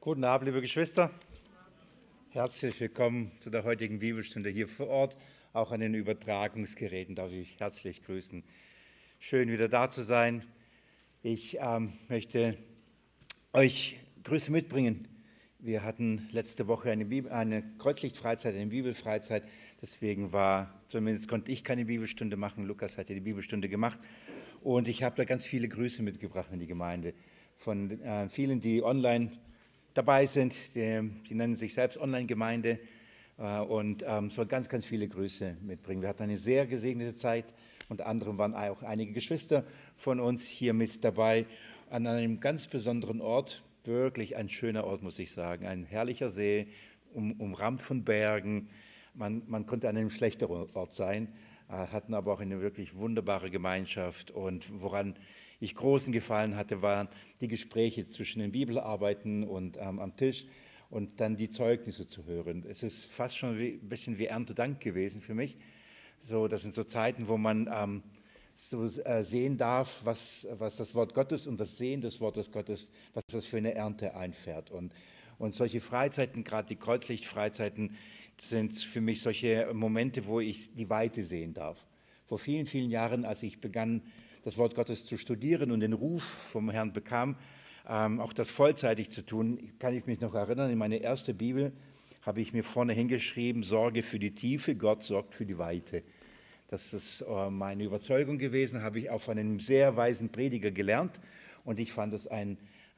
Guten Abend, liebe Geschwister. Herzlich willkommen zu der heutigen Bibelstunde hier vor Ort. Auch an den Übertragungsgeräten darf ich herzlich grüßen. Schön, wieder da zu sein. Ich möchte euch Grüße mitbringen. Wir hatten letzte Woche eine Kreuzlichtfreizeit, eine Bibelfreizeit. Deswegen konnte ich keine Bibelstunde machen. Lukas hat ja die Bibelstunde gemacht. Und ich habe da ganz viele Grüße mitgebracht in die Gemeinde. Von vielen, die online dabei sind, die nennen sich selbst Online-Gemeinde und soll ganz, ganz viele Grüße mitbringen. Wir hatten eine sehr gesegnete Zeit. Unter anderem waren auch einige Geschwister von uns hier mit dabei an einem ganz besonderen Ort. Wirklich ein schöner Ort, muss ich sagen. Ein herrlicher See, umrahmt von Bergen. Man konnte an einem schlechteren Ort sein, hatten aber auch eine wirklich wunderbare Gemeinschaft. Und woran ich großen Gefallen hatte, waren die Gespräche zwischen den Bibelarbeiten und am Tisch und dann die Zeugnisse zu hören. Es ist fast schon ein bisschen wie Erntedank gewesen für mich. Das sind so Zeiten, wo man sehen darf, was das Wort Gottes und das Sehen des Wortes Gottes, was das für eine Ernte einfährt. Und solche Freizeiten, gerade die Kreuzlichtfreizeiten, sind für mich solche Momente, wo ich die Weite sehen darf. Vor vielen, vielen Jahren, als ich begann, das Wort Gottes zu studieren und den Ruf vom Herrn bekam, auch das vollzeitig zu tun, kann ich mich noch erinnern, in meine erste Bibel habe ich mir vorne hingeschrieben, Sorge für die Tiefe, Gott sorgt für die Weite. Das ist meine Überzeugung gewesen, habe ich auf einem sehr weisen Prediger gelernt und ich fand es ein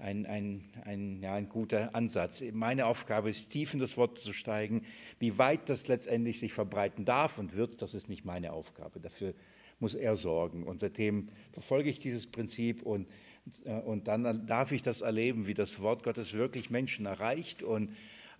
guter Ansatz. Meine Aufgabe ist, tief in das Wort zu steigen. Wie weit das letztendlich sich verbreiten darf und wird, das ist nicht meine Aufgabe. Dafür muss er sorgen. Und seitdem verfolge ich dieses Prinzip und dann darf ich das erleben, wie das Wort Gottes wirklich Menschen erreicht und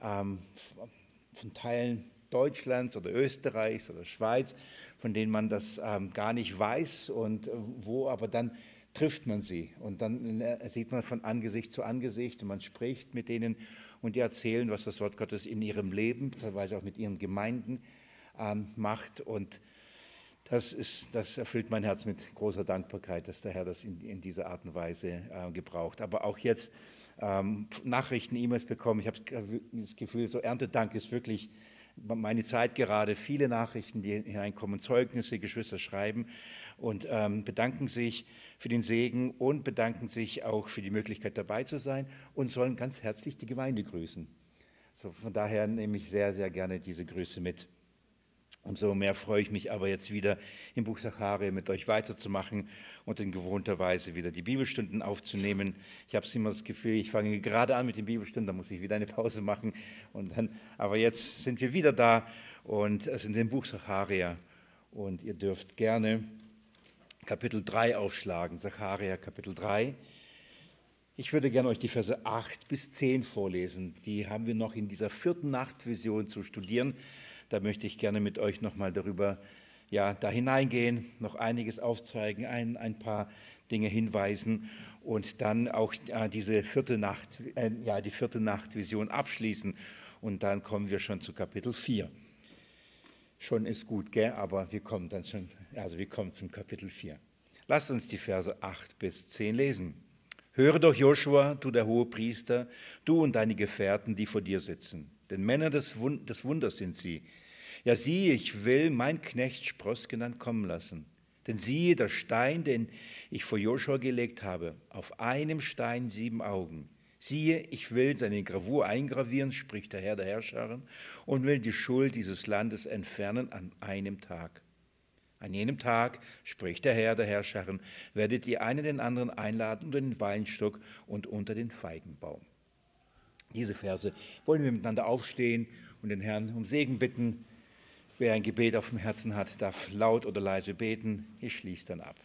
von Teilen Deutschlands oder Österreichs oder Schweiz, von denen man das gar nicht weiß und wo aber dann trifft man sie und dann sieht man von Angesicht zu Angesicht und man spricht mit denen und die erzählen, was das Wort Gottes in ihrem Leben, teilweise auch mit ihren Gemeinden macht und das erfüllt mein Herz mit großer Dankbarkeit, dass der Herr das in dieser Art und Weise gebraucht. Aber auch jetzt Nachrichten, E-Mails bekommen, ich habe das Gefühl, so Erntedank ist wirklich meine Zeit gerade, viele Nachrichten, die hineinkommen, Zeugnisse, Geschwister schreiben und bedanken sich für den Segen und bedanken sich auch für die Möglichkeit dabei zu sein und sollen ganz herzlich die Gemeinde grüßen. So, von daher nehme ich sehr, sehr gerne diese Grüße mit. Umso mehr freue ich mich aber jetzt wieder im Buch Sacharja mit euch weiterzumachen und in gewohnter Weise wieder die Bibelstunden aufzunehmen. Ich habe immer das Gefühl, ich fange gerade an mit den Bibelstunden, da muss ich wieder eine Pause machen. Aber jetzt sind wir wieder da und es sind im Buch Sacharja und ihr dürft gerne Kapitel 3 aufschlagen, Sacharja Kapitel 3. Ich würde gerne euch die Verse 8 bis 10 vorlesen. Die haben wir noch in dieser 4. Nachtvision zu studieren. Da möchte ich gerne mit euch nochmal da hineingehen, noch einiges aufzeigen, ein paar Dinge hinweisen und dann auch die 4. Nachtvision abschließen. Und dann kommen wir schon zu Kapitel 4. Schon ist gut, gell? Aber wir kommen zum Kapitel 4. Lasst uns die Verse 8 bis 10 lesen. Höre doch, Joshua, du der Hohepriester, du und deine Gefährten, die vor dir sitzen. Denn Männer des Wunders sind sie. Ja, siehe, ich will mein Knecht Spross genannt kommen lassen. Denn siehe, der Stein, den ich vor Joshua gelegt habe, auf einem Stein 7 Augen. Siehe, ich will seine Gravur eingravieren, spricht der Herr der Herrscher, und will die Schuld dieses Landes entfernen an einem Tag. An jenem Tag, spricht der Herr der Herrscher, werdet ihr einen den anderen einladen unter den Weinstock und unter den Feigenbaum. Diese Verse wollen wir miteinander aufstehen und den Herrn um Segen bitten. Wer ein Gebet auf dem Herzen hat, darf laut oder leise beten. Ich schließe dann ab.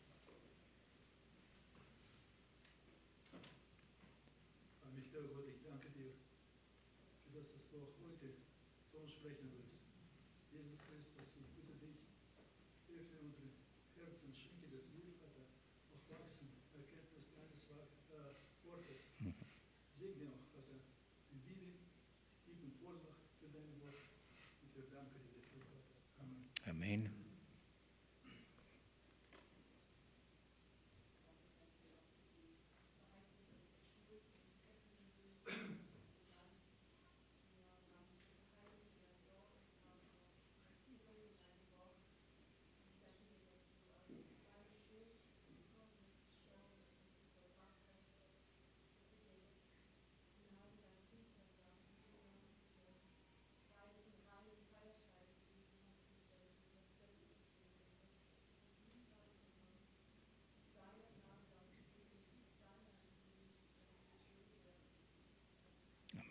Allmächtiger Gott, ich danke dir, für das, dass du auch heute zu uns sprechen willst. Jesus Christus, ich bitte dich, öffne unsere Herzen, schenke, dass wir, Vater, auch wachsen, Erkenntnis deines Wortes. Segne auch, Vater, die Bibel, gib uns Vollmacht für dein Wort und wir danken dir dafür, Vater. Amen. Amen.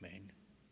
Amen.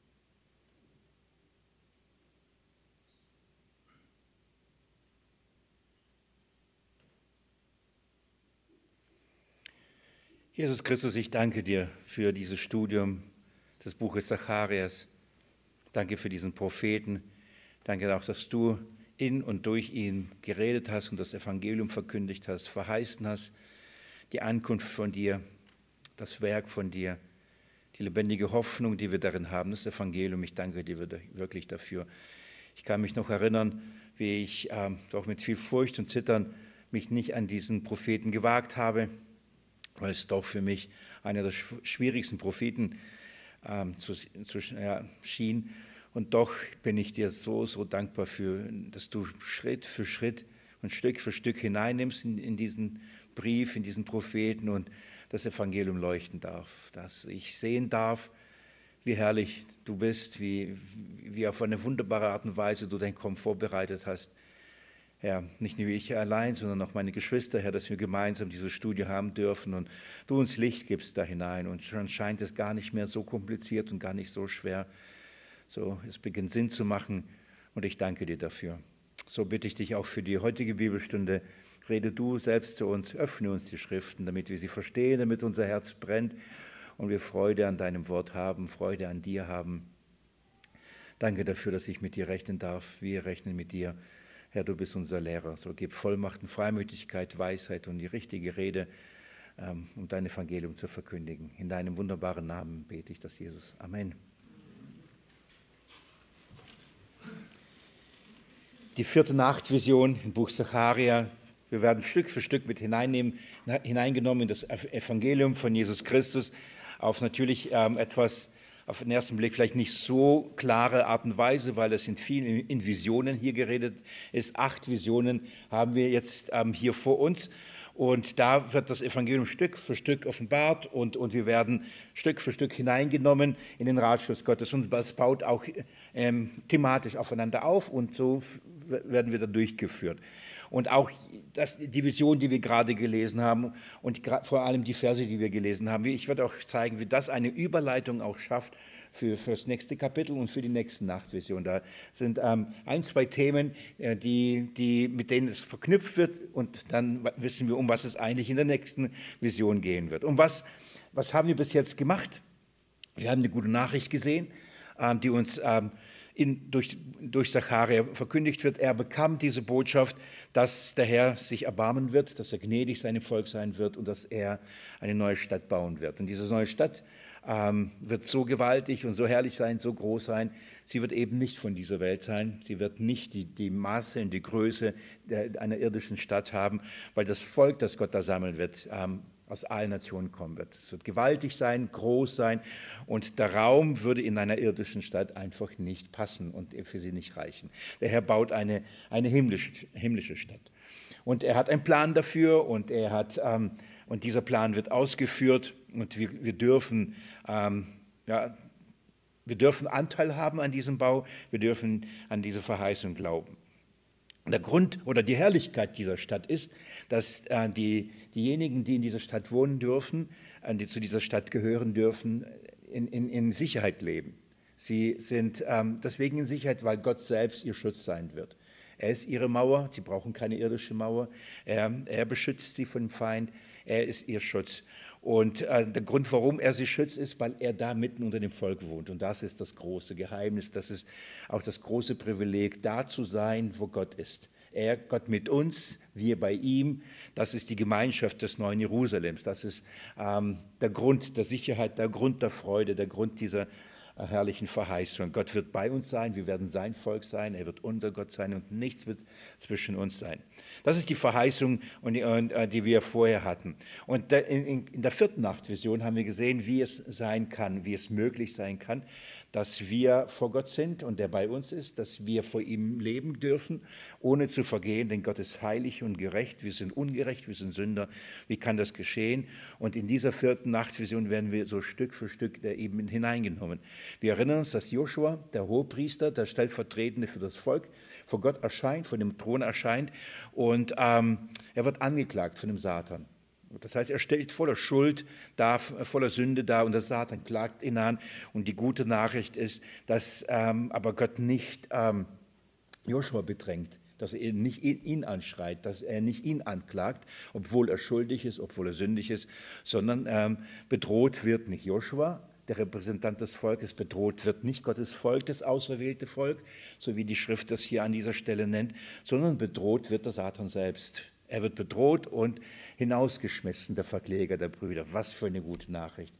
Jesus Christus, ich danke dir für dieses Studium des Buches Zacharias. Danke für diesen Propheten. Danke auch, dass du in und durch ihn geredet hast und das Evangelium verkündigt hast, verheißen hast, die Ankunft von dir, das Werk von dir, die lebendige Hoffnung, die wir darin haben, das Evangelium. Ich danke dir wirklich dafür. Ich kann mich noch erinnern, wie ich doch mit viel Furcht und Zittern mich nicht an diesen Propheten gewagt habe, weil es doch für mich einer der schwierigsten Propheten schien. Und doch bin ich dir so dankbar für, dass du Schritt für Schritt und Stück für Stück hineinnimmst in diesen Brief, in diesen Propheten und das Evangelium leuchten darf, dass ich sehen darf, wie herrlich du bist, wie auf eine wunderbare Art und Weise du dein Kommen vorbereitet hast. Herr, nicht nur ich allein, sondern auch meine Geschwister, Herr, dass wir gemeinsam diese Studie haben dürfen und du uns Licht gibst da hinein. Und schon scheint es gar nicht mehr so kompliziert und gar nicht so schwer. So, es beginnt Sinn zu machen und ich danke dir dafür. So bitte ich dich auch für die heutige Bibelstunde. Rede du selbst zu uns, öffne uns die Schriften, damit wir sie verstehen, damit unser Herz brennt und wir Freude an deinem Wort haben, Freude an dir haben. Danke dafür, dass ich mit dir rechnen darf. Wir rechnen mit dir. Herr, du bist unser Lehrer. So gib Vollmachten, Freimütigkeit, Weisheit und die richtige Rede, um dein Evangelium zu verkündigen. In deinem wunderbaren Namen bete ich das, Jesus. Amen. Die 4. Nachtvision im Buch Zacharia. Wir werden Stück für Stück mit hineingenommen in das Evangelium von Jesus Christus auf natürlich etwas auf den ersten Blick vielleicht nicht so klare Art und Weise, weil es in vielen in Visionen hier geredet ist. 8 Visionen haben wir jetzt hier vor uns. Und da wird das Evangelium Stück für Stück offenbart und wir werden Stück für Stück hineingenommen in den Ratschluss Gottes. Und das baut auch thematisch aufeinander auf und so werden wir da durchgeführt. Und auch die Vision, die wir gerade gelesen haben und vor allem die Verse, die wir gelesen haben. Ich werde auch zeigen, wie das eine Überleitung auch schafft für das nächste Kapitel und für die nächsten Nachtvisionen. Da sind 2 Themen, mit denen es verknüpft wird und dann wissen wir, um was es eigentlich in der nächsten Vision gehen wird. Und was haben wir bis jetzt gemacht? Wir haben eine gute Nachricht gesehen, die uns durch Zacharia verkündigt wird. Er bekam diese Botschaft, dass der Herr sich erbarmen wird, dass er gnädig seinem Volk sein wird und dass er eine neue Stadt bauen wird. Und diese neue Stadt wird so gewaltig und so herrlich sein, so groß sein. Sie wird eben nicht von dieser Welt sein. Sie wird nicht die Maße und die Größe einer irdischen Stadt haben, weil das Volk, das Gott da sammeln wird, aus allen Nationen kommen wird. Es wird gewaltig sein, groß sein und der Raum würde in einer irdischen Stadt einfach nicht passen und für sie nicht reichen. Der Herr baut eine himmlische Stadt. Und er hat einen Plan dafür und und dieser Plan wird ausgeführt und wir dürfen Anteil haben an diesem Bau, wir dürfen an diese Verheißung glauben. Der Grund oder die Herrlichkeit dieser Stadt ist, dass diejenigen, die in dieser Stadt wohnen dürfen, die zu dieser Stadt gehören dürfen, in Sicherheit leben. Sie sind deswegen in Sicherheit, weil Gott selbst ihr Schutz sein wird. Er ist ihre Mauer, sie brauchen keine irdische Mauer. Er beschützt sie vom Feind, er ist ihr Schutz. Und der Grund, warum er sie schützt, ist, weil er da mitten unter dem Volk wohnt. Und das ist das große Geheimnis, das ist auch das große Privileg, da zu sein, wo Gott ist. Gott mit uns, wir bei ihm, das ist die Gemeinschaft des neuen Jerusalems. Das ist der Grund der Sicherheit, der Grund der Freude, der Grund dieser herrlichen Verheißung. Gott wird bei uns sein, wir werden sein Volk sein, er wird unser Gott sein und nichts wird zwischen uns sein. Das ist die Verheißung, die wir vorher hatten. Und in der 4. Nachtvision haben wir gesehen, wie es sein kann, wie es möglich sein kann, dass wir vor Gott sind und der bei uns ist, dass wir vor ihm leben dürfen, ohne zu vergehen, denn Gott ist heilig und gerecht, wir sind ungerecht, wir sind Sünder. Wie kann das geschehen? Und in dieser 4. Nachtvision werden wir so Stück für Stück eben hineingenommen. Wir erinnern uns, dass Joshua, der Hohepriester, der Stellvertretende für das Volk, vor Gott erscheint, vor dem Thron erscheint und er wird angeklagt von dem Satan. Das heißt, er stellt voller Schuld da, voller Sünde da und der Satan klagt ihn an. Und die gute Nachricht ist, dass aber Gott nicht Joshua bedrängt, dass er nicht ihn anschreit, dass er nicht ihn anklagt, obwohl er schuldig ist, obwohl er sündig ist, sondern bedroht wird nicht Joshua, der Repräsentant des Volkes, bedroht wird nicht Gottes Volk, das auserwählte Volk, so wie die Schrift das hier an dieser Stelle nennt, sondern bedroht wird der Satan selbst. Er wird bedroht und hinausgeschmissen, der Verkläger der Brüder. Was für eine gute Nachricht.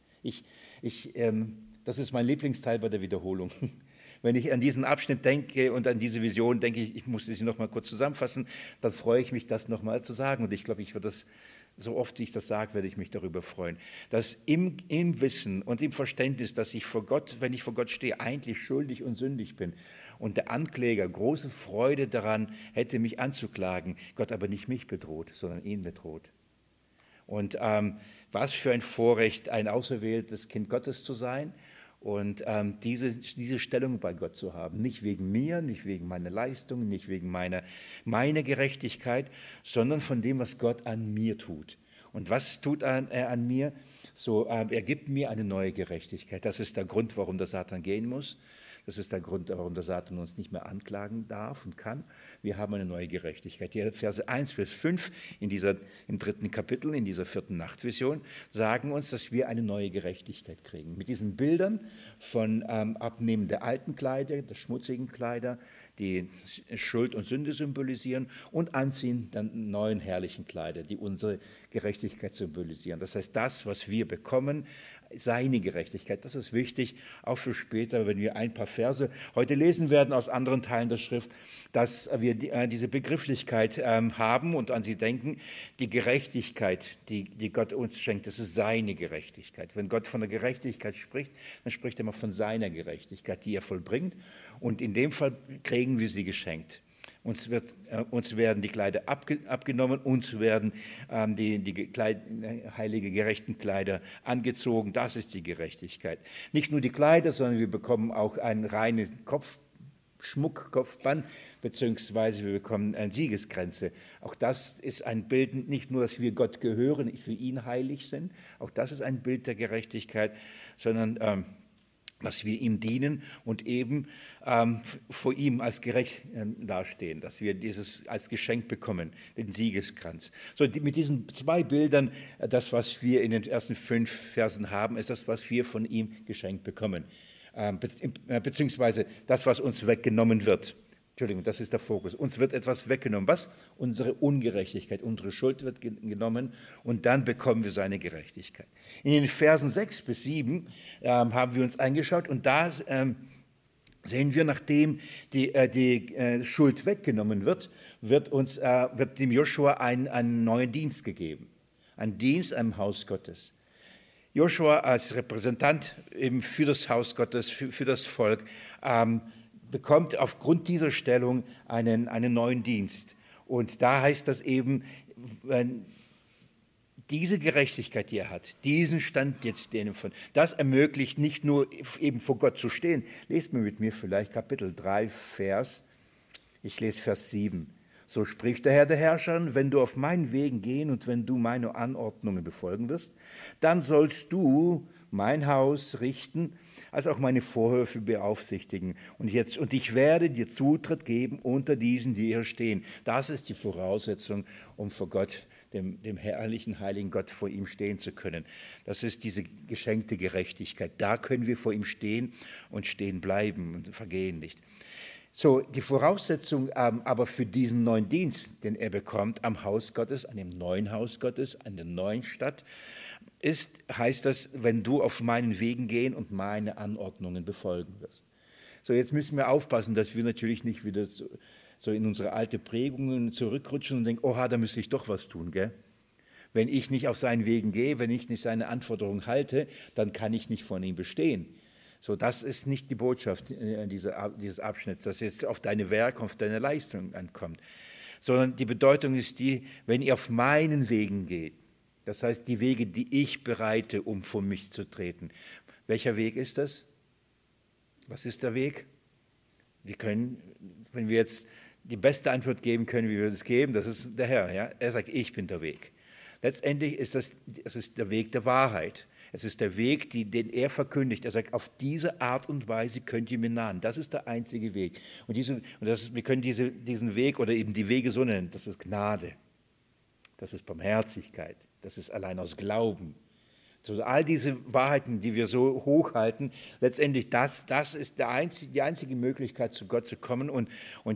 Das ist mein Lieblingsteil bei der Wiederholung. Wenn ich an diesen Abschnitt denke und an diese Vision, denke ich muss sie noch mal kurz zusammenfassen, dann freue ich mich, das noch mal zu sagen. Und ich glaube, ich werde das, so oft ich das sage, werde ich mich darüber freuen. Dass im Wissen und im Verständnis, dass ich vor Gott, wenn ich vor Gott stehe, eigentlich schuldig und sündig bin und der Ankläger große Freude daran hätte, mich anzuklagen, Gott aber nicht mich bedroht, sondern ihn bedroht. Und was für ein Vorrecht, ein auserwähltes Kind Gottes zu sein und diese Stellung bei Gott zu haben. Nicht wegen mir, nicht wegen meiner Leistung, nicht wegen meiner Gerechtigkeit, sondern von dem, was Gott an mir tut. Und was tut er an mir? So, er gibt mir eine neue Gerechtigkeit. Das ist der Grund, warum der Satan gehen muss. Das ist der Grund, warum der Satan uns nicht mehr anklagen darf und kann. Wir haben eine neue Gerechtigkeit. Die Verse 1 bis 5 im 3. Kapitel, in dieser 4. Nachtvision, sagen uns, dass wir eine neue Gerechtigkeit kriegen. Mit diesen Bildern von Abnehmen der alten Kleider, der schmutzigen Kleider, die Schuld und Sünde symbolisieren und Anziehen der neuen herrlichen Kleider, die unsere Gerechtigkeit symbolisieren. Das heißt, das, was wir bekommen, seine Gerechtigkeit. Das ist wichtig, auch für später, wenn wir ein paar Verse heute lesen werden aus anderen Teilen der Schrift, dass wir diese Begrifflichkeit haben und an sie denken. Die Gerechtigkeit, die Gott uns schenkt, das ist seine Gerechtigkeit. Wenn Gott von der Gerechtigkeit spricht, dann spricht er immer von seiner Gerechtigkeit, die er vollbringt. Und in dem Fall kriegen wir sie geschenkt. Uns werden die Kleider abgenommen, uns werden die heilige, gerechten Kleider angezogen. Das ist die Gerechtigkeit. Nicht nur die Kleider, sondern wir bekommen auch einen reinen Kopfschmuck, Kopfband, beziehungsweise wir bekommen eine Siegesgrenze. Auch das ist ein Bild, nicht nur, dass wir Gott gehören, für ihn heilig sind, auch das ist ein Bild der Gerechtigkeit, sondern dass wir ihm dienen und eben vor ihm als gerecht dastehen, dass wir dieses als Geschenk bekommen, den Siegeskranz. So, mit diesen zwei Bildern, das, was wir in den ersten 5 Versen haben, ist das, was wir von ihm geschenkt bekommen, beziehungsweise das, was uns weggenommen wird. Entschuldigung, das ist der Fokus. Uns wird etwas weggenommen. Was? Unsere Ungerechtigkeit, unsere Schuld wird genommen und dann bekommen wir seine Gerechtigkeit. In den Versen 6 bis 7 haben wir uns angeschaut und da sehen wir, nachdem die Schuld weggenommen wird, wird dem Joshua einen neuen Dienst gegeben. Ein Dienst am Haus Gottes. Joshua als Repräsentant eben für das Haus Gottes, für das Volk, bekommt aufgrund dieser Stellung einen neuen Dienst. Und da heißt das eben, diese Gerechtigkeit, die er hat, diesen Stand jetzt denen von, das ermöglicht nicht nur eben vor Gott zu stehen. Lest mir mit mir vielleicht Kapitel 3, ich lese Vers 7. So spricht der Herr der Herrscher, wenn du auf meinen Wegen gehen und wenn du meine Anordnungen befolgen wirst, dann sollst du mein Haus richten, als auch meine Vorhöfe beaufsichtigen. Und ich werde dir Zutritt geben unter diesen, die hier stehen. Das ist die Voraussetzung, um vor Gott, dem herrlichen, heiligen Gott, vor ihm stehen zu können. Das ist diese geschenkte Gerechtigkeit. Da können wir vor ihm stehen und stehen bleiben und vergehen nicht. So, die Voraussetzung aber für diesen neuen Dienst, den er bekommt am Haus Gottes, an dem neuen Haus Gottes, an der neuen Stadt, heißt das, wenn du auf meinen Wegen gehen und meine Anordnungen befolgen wirst. So, jetzt müssen wir aufpassen, dass wir natürlich nicht wieder so in unsere alte Prägungen zurückrutschen und denken, oha, da müsste ich doch was tun, gell? Wenn ich nicht auf seinen Wegen gehe, wenn ich nicht seine Anforderungen halte, dann kann ich nicht von ihm bestehen. So, das ist nicht die Botschaft dieses Abschnitts, dass es auf deine Werke, auf deine Leistung ankommt, sondern die Bedeutung ist die, wenn ihr auf meinen Wegen geht, das heißt, die Wege, die ich bereite, um vor mich zu treten. Welcher Weg ist das? Was ist der Weg? Wir können, wenn wir jetzt die beste Antwort geben können, wie wir es geben, das ist der Herr. Ja? Er sagt, ich bin der Weg. Letztendlich ist es ist der Weg der Wahrheit. Es ist der Weg, den er verkündigt. Er sagt, auf diese Art und Weise könnt ihr mir nahen. Das ist der einzige Weg. Wir können diesen Weg oder eben die Wege so nennen. Das ist Gnade. Das ist Barmherzigkeit. Das ist allein aus Glauben. So all diese Wahrheiten, die wir so hochhalten, letztendlich das ist die einzige Möglichkeit, zu Gott zu kommen. Und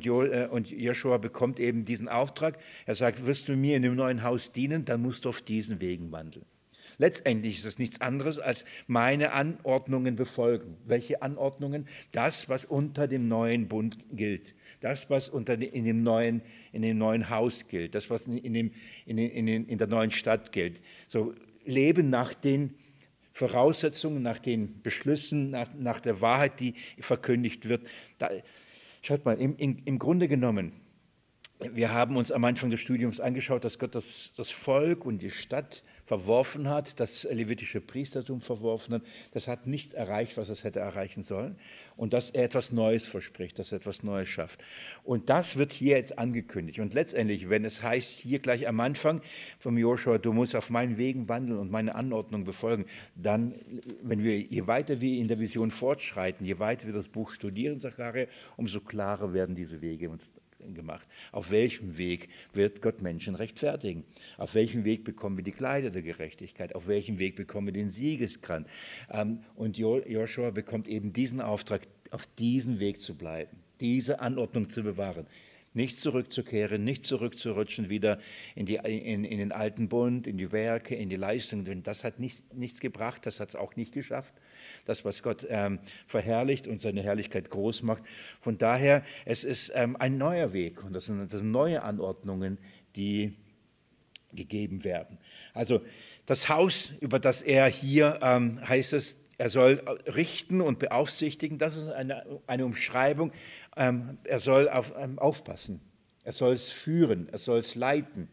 Joshua bekommt eben diesen Auftrag. Er sagt, wirst du mir in dem neuen Haus dienen, dann musst du auf diesen Wegen wandeln. Letztendlich ist es nichts anderes als meine Anordnungen befolgen. Welche Anordnungen? Das, was unter dem neuen Bund gilt. Das, was in dem neuen Haus gilt. Das, was in der neuen Stadt gilt. So leben nach den Voraussetzungen, nach den Beschlüssen, nach der Wahrheit, die verkündigt wird. Schaut mal, im Grunde genommen, wir haben uns am Anfang des Studiums angeschaut, dass Gott das Volk und die Stadt verworfen hat, das levitische Priestertum verworfen hat. Das hat nicht erreicht, was es hätte erreichen sollen. Und dass er etwas Neues verspricht, dass er etwas Neues schafft. Und das wird hier jetzt angekündigt. Und letztendlich, wenn es heißt, hier gleich am Anfang vom Joshua, du musst auf meinen Wegen wandeln und meine Anordnung befolgen, dann, je weiter wir in der Vision fortschreiten, je weiter wir das Buch studieren, Sacharja, umso klarer werden diese Wege uns gemacht. Auf welchem Weg wird Gott Menschen rechtfertigen? Auf welchem Weg bekommen wir die Kleider der Gerechtigkeit? Auf welchem Weg bekommen wir den Siegeskranz? Und Joshua bekommt eben diesen Auftrag, auf diesem Weg zu bleiben, diese Anordnung zu bewahren. Nicht zurückzukehren, nicht zurückzurutschen wieder in den alten Bund, in die Werke, in die Leistungen, denn das hat nichts gebracht, das hat es auch nicht geschafft. Das, was Gott verherrlicht und seine Herrlichkeit groß macht. Von daher, es ist ein neuer Weg und das sind neue Anordnungen, die gegeben werden. Also das Haus, über das er hier heißt es, er soll richten und beaufsichtigen, das ist eine Umschreibung. Er soll aufpassen, er soll es führen, er soll es leiten,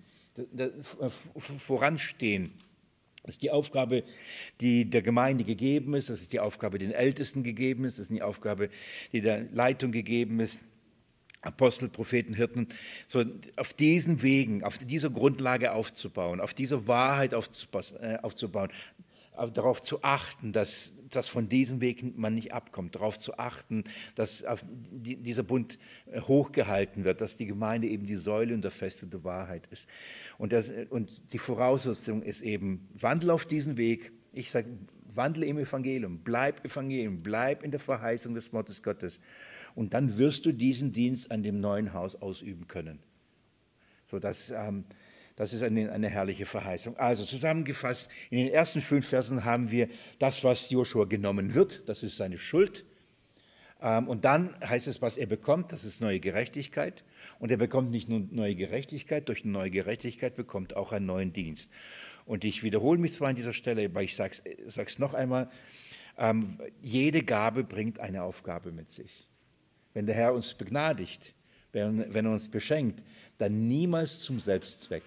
voranstehen. Das ist die Aufgabe, die der Gemeinde gegeben ist, das ist die Aufgabe, die den Ältesten gegeben ist, das ist die Aufgabe, die der Leitung gegeben ist, Apostel, Propheten, Hirten, so auf diesen Wegen, auf dieser Grundlage aufzubauen, auf dieser Wahrheit aufzubauen, darauf zu achten, dass von diesem Weg man nicht abkommt, darauf zu achten, dass dieser Bund hochgehalten wird, dass die Gemeinde eben die Säule und der Feste der Wahrheit ist. Und die Voraussetzung ist eben, wandle auf diesen Weg. Ich sage, wandle im Evangelium, bleib in der Verheißung des Wortes Gottes. Und dann wirst du diesen Dienst an dem neuen Haus ausüben können. So, das ist eine herrliche Verheißung. Also zusammengefasst, in den ersten 5 Versen haben wir das, was Joshua genommen wird, das ist seine Schuld. Und dann heißt es, was er bekommt, das ist neue Gerechtigkeit. Und er bekommt nicht nur neue Gerechtigkeit, durch eine neue Gerechtigkeit bekommt auch einen neuen Dienst. Und ich wiederhole mich zwar an dieser Stelle, aber ich sage es noch einmal, jede Gabe bringt eine Aufgabe mit sich. Wenn der Herr uns begnadigt, wenn er uns beschenkt, dann niemals zum Selbstzweck.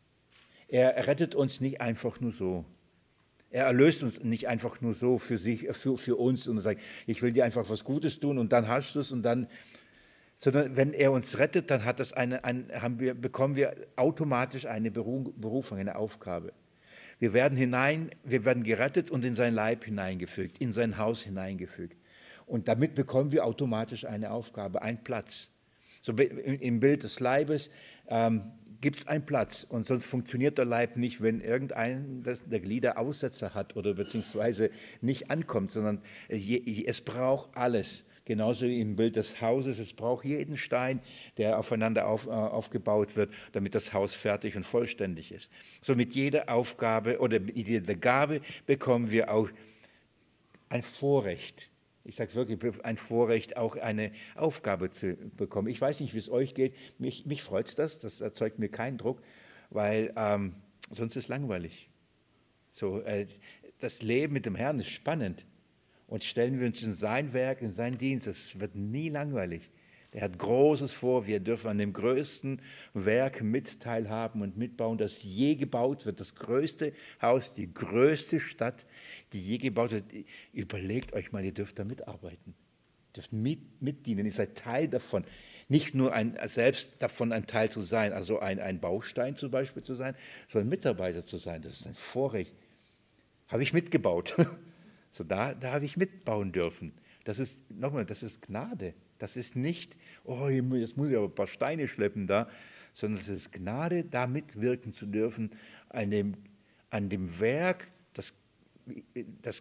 Er rettet uns nicht einfach nur so. Er erlöst uns nicht einfach nur so für uns und sagt, ich will dir einfach was Gutes tun und dann hast du es und dann, sondern wenn er uns rettet, dann bekommen wir automatisch eine Berufung, eine Aufgabe. Wir werden gerettet und in sein Leib hineingefügt, in sein Haus hineingefügt. Und damit bekommen wir automatisch eine Aufgabe, einen Platz. So im Bild des Leibes gibt es einen Platz und sonst funktioniert der Leib nicht, wenn irgendein der Glieder Aussetzer hat oder beziehungsweise nicht ankommt, sondern es braucht alles. Genauso wie im Bild des Hauses, es braucht jeden Stein, der aufeinander aufgebaut wird, damit das Haus fertig und vollständig ist. So mit jeder Aufgabe oder mit jeder Gabe bekommen wir auch ein Vorrecht. Ich sage wirklich, ein Vorrecht, auch eine Aufgabe zu bekommen. Ich weiß nicht, wie es euch geht. Mich freut das erzeugt mir keinen Druck, weil sonst ist es langweilig. So, das Leben mit dem Herrn ist spannend. Und stellen wir uns in sein Werk, in seinen Dienst, es wird nie langweilig. Er hat Großes vor, wir dürfen an dem größten Werk mit teilhaben und mitbauen, das je gebaut wird. Das größte Haus, die größte Stadt, die je gebaut wird. Überlegt euch mal, ihr dürft da mitarbeiten. Ihr dürft mitdienen, ihr seid Teil davon. Nicht nur selbst davon ein Teil zu sein, also ein Baustein zum Beispiel zu sein, sondern Mitarbeiter zu sein. Das ist ein Vorrecht. Habe ich mitgebaut. So, da habe ich mitbauen dürfen. Das ist, nochmal, das ist Gnade. Das ist nicht, oh, jetzt muss ich aber ein paar Steine schleppen da, sondern es ist Gnade, da mitwirken zu dürfen an dem Werk, das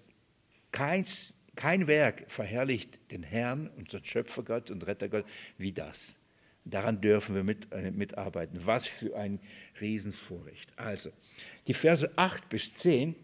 kein Werk verherrlicht den Herrn, unseren Schöpfergott und Rettergott, wie das. Daran dürfen wir mitarbeiten. Was für ein Riesenvorrecht. Also, die Verse 8 bis 10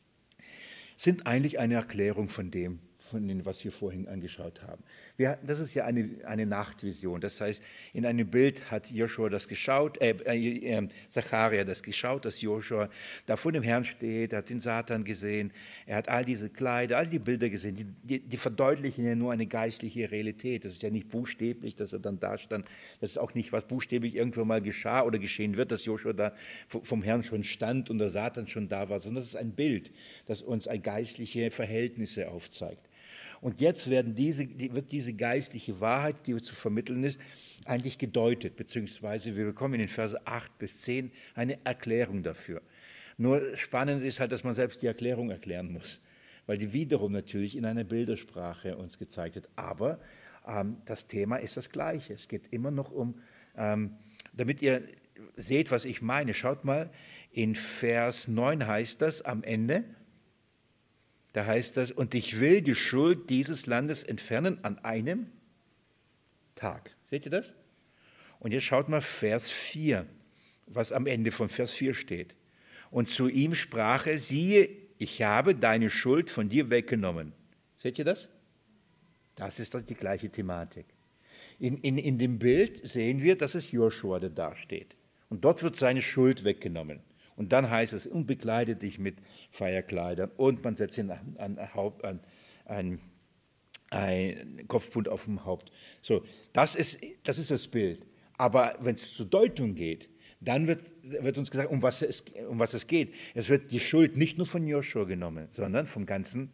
sind eigentlich eine Erklärung von dem, was wir vorhin angeschaut haben. Das ist ja eine Nachtvision. Das heißt, in einem Bild hat Joshua das geschaut, Zacharia das geschaut, dass Joshua da vor dem Herrn steht, er hat den Satan gesehen, er hat all diese Kleider, all die Bilder gesehen, die verdeutlichen ja nur eine geistliche Realität. Das ist ja nicht buchstäblich, dass er dann da stand. Das ist auch nicht, was buchstäblich irgendwann mal geschah oder geschehen wird, dass Joshua da vom Herrn schon stand und der Satan schon da war, sondern das ist ein Bild, das uns geistliche Verhältnisse aufzeigt. Und jetzt wird diese geistliche Wahrheit, die zu vermitteln ist, eigentlich gedeutet, beziehungsweise wir bekommen in den Verse 8 bis 10 eine Erklärung dafür. Nur spannend ist halt, dass man selbst die Erklärung erklären muss, weil die wiederum natürlich in einer Bildersprache uns gezeigt wird. Aber das Thema ist das Gleiche. Es geht immer noch damit ihr seht, was ich meine, schaut mal, in Vers 9 heißt das am Ende, da heißt das, und ich will die Schuld dieses Landes entfernen an einem Tag. Seht ihr das? Und jetzt schaut mal Vers 4, was am Ende von Vers 4 steht. Und zu ihm sprach er, siehe, ich habe deine Schuld von dir weggenommen. Seht ihr das? Das ist die gleiche Thematik. In dem Bild sehen wir, dass es Joshua, der da steht. Und dort wird seine Schuld weggenommen. Und dann heißt es, und bekleide dich mit Feierkleidern und man setzt ihn ein Kopfbund auf dem Haupt. So, das ist das Bild. Aber wenn es zur Deutung geht, dann wird uns gesagt, um was es geht. Es wird die Schuld nicht nur von Joshua genommen, sondern von dem ganzen